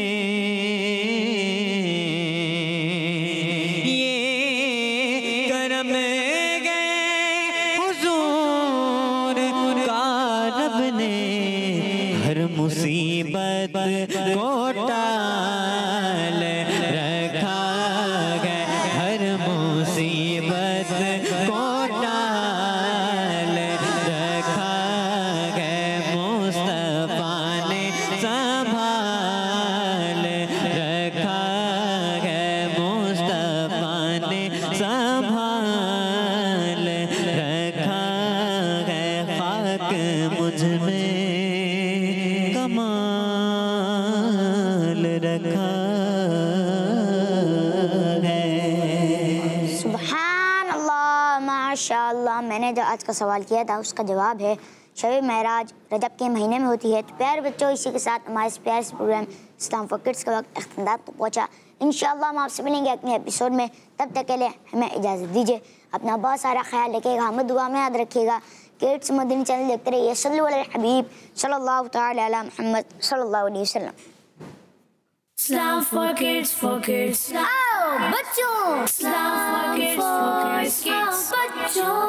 ये करम है हुजूर का रब ने, हर मुसीबत को टाल रखा है, हर मुसीबत को टाल रखा है, मुस्तफा ने संभाल रखा है, मुस्तफा ने संभाल रखा है। खाक मुझ में कमाल रखा है। सुभान अल्लाह, माशाअल्लाह। मैंने जो आज का सवाल किया था उसका जवाब है शब महराज रजब के महीने में होती है। तो प्यारे बच्चों, इसी के साथ हमारे इस प्यारे प्रोग्राम इस्लाम फॉर किड्स का वक्त अख्ताम को पहुँचा। इंशाअल्लाह हम आपसे मिलेंगे अगले एपिसोड में, तब तक के लिए हमें इजाज़त दीजिए। अपना बहुत सारा ख्याल रखिएगा, हमें दुआ में याद रखिएगा। किड्स मदनी चैनल देखते रहिए। सल्लल्लाहु अलैहि हबीब सल्लल्लाहु तआला अला मुहम्मद सल्लल्लाहु अलैहि वसल्लम। Islam for kids, for kids. आओ बच्चों, Islam for kids, for kids, bachcho.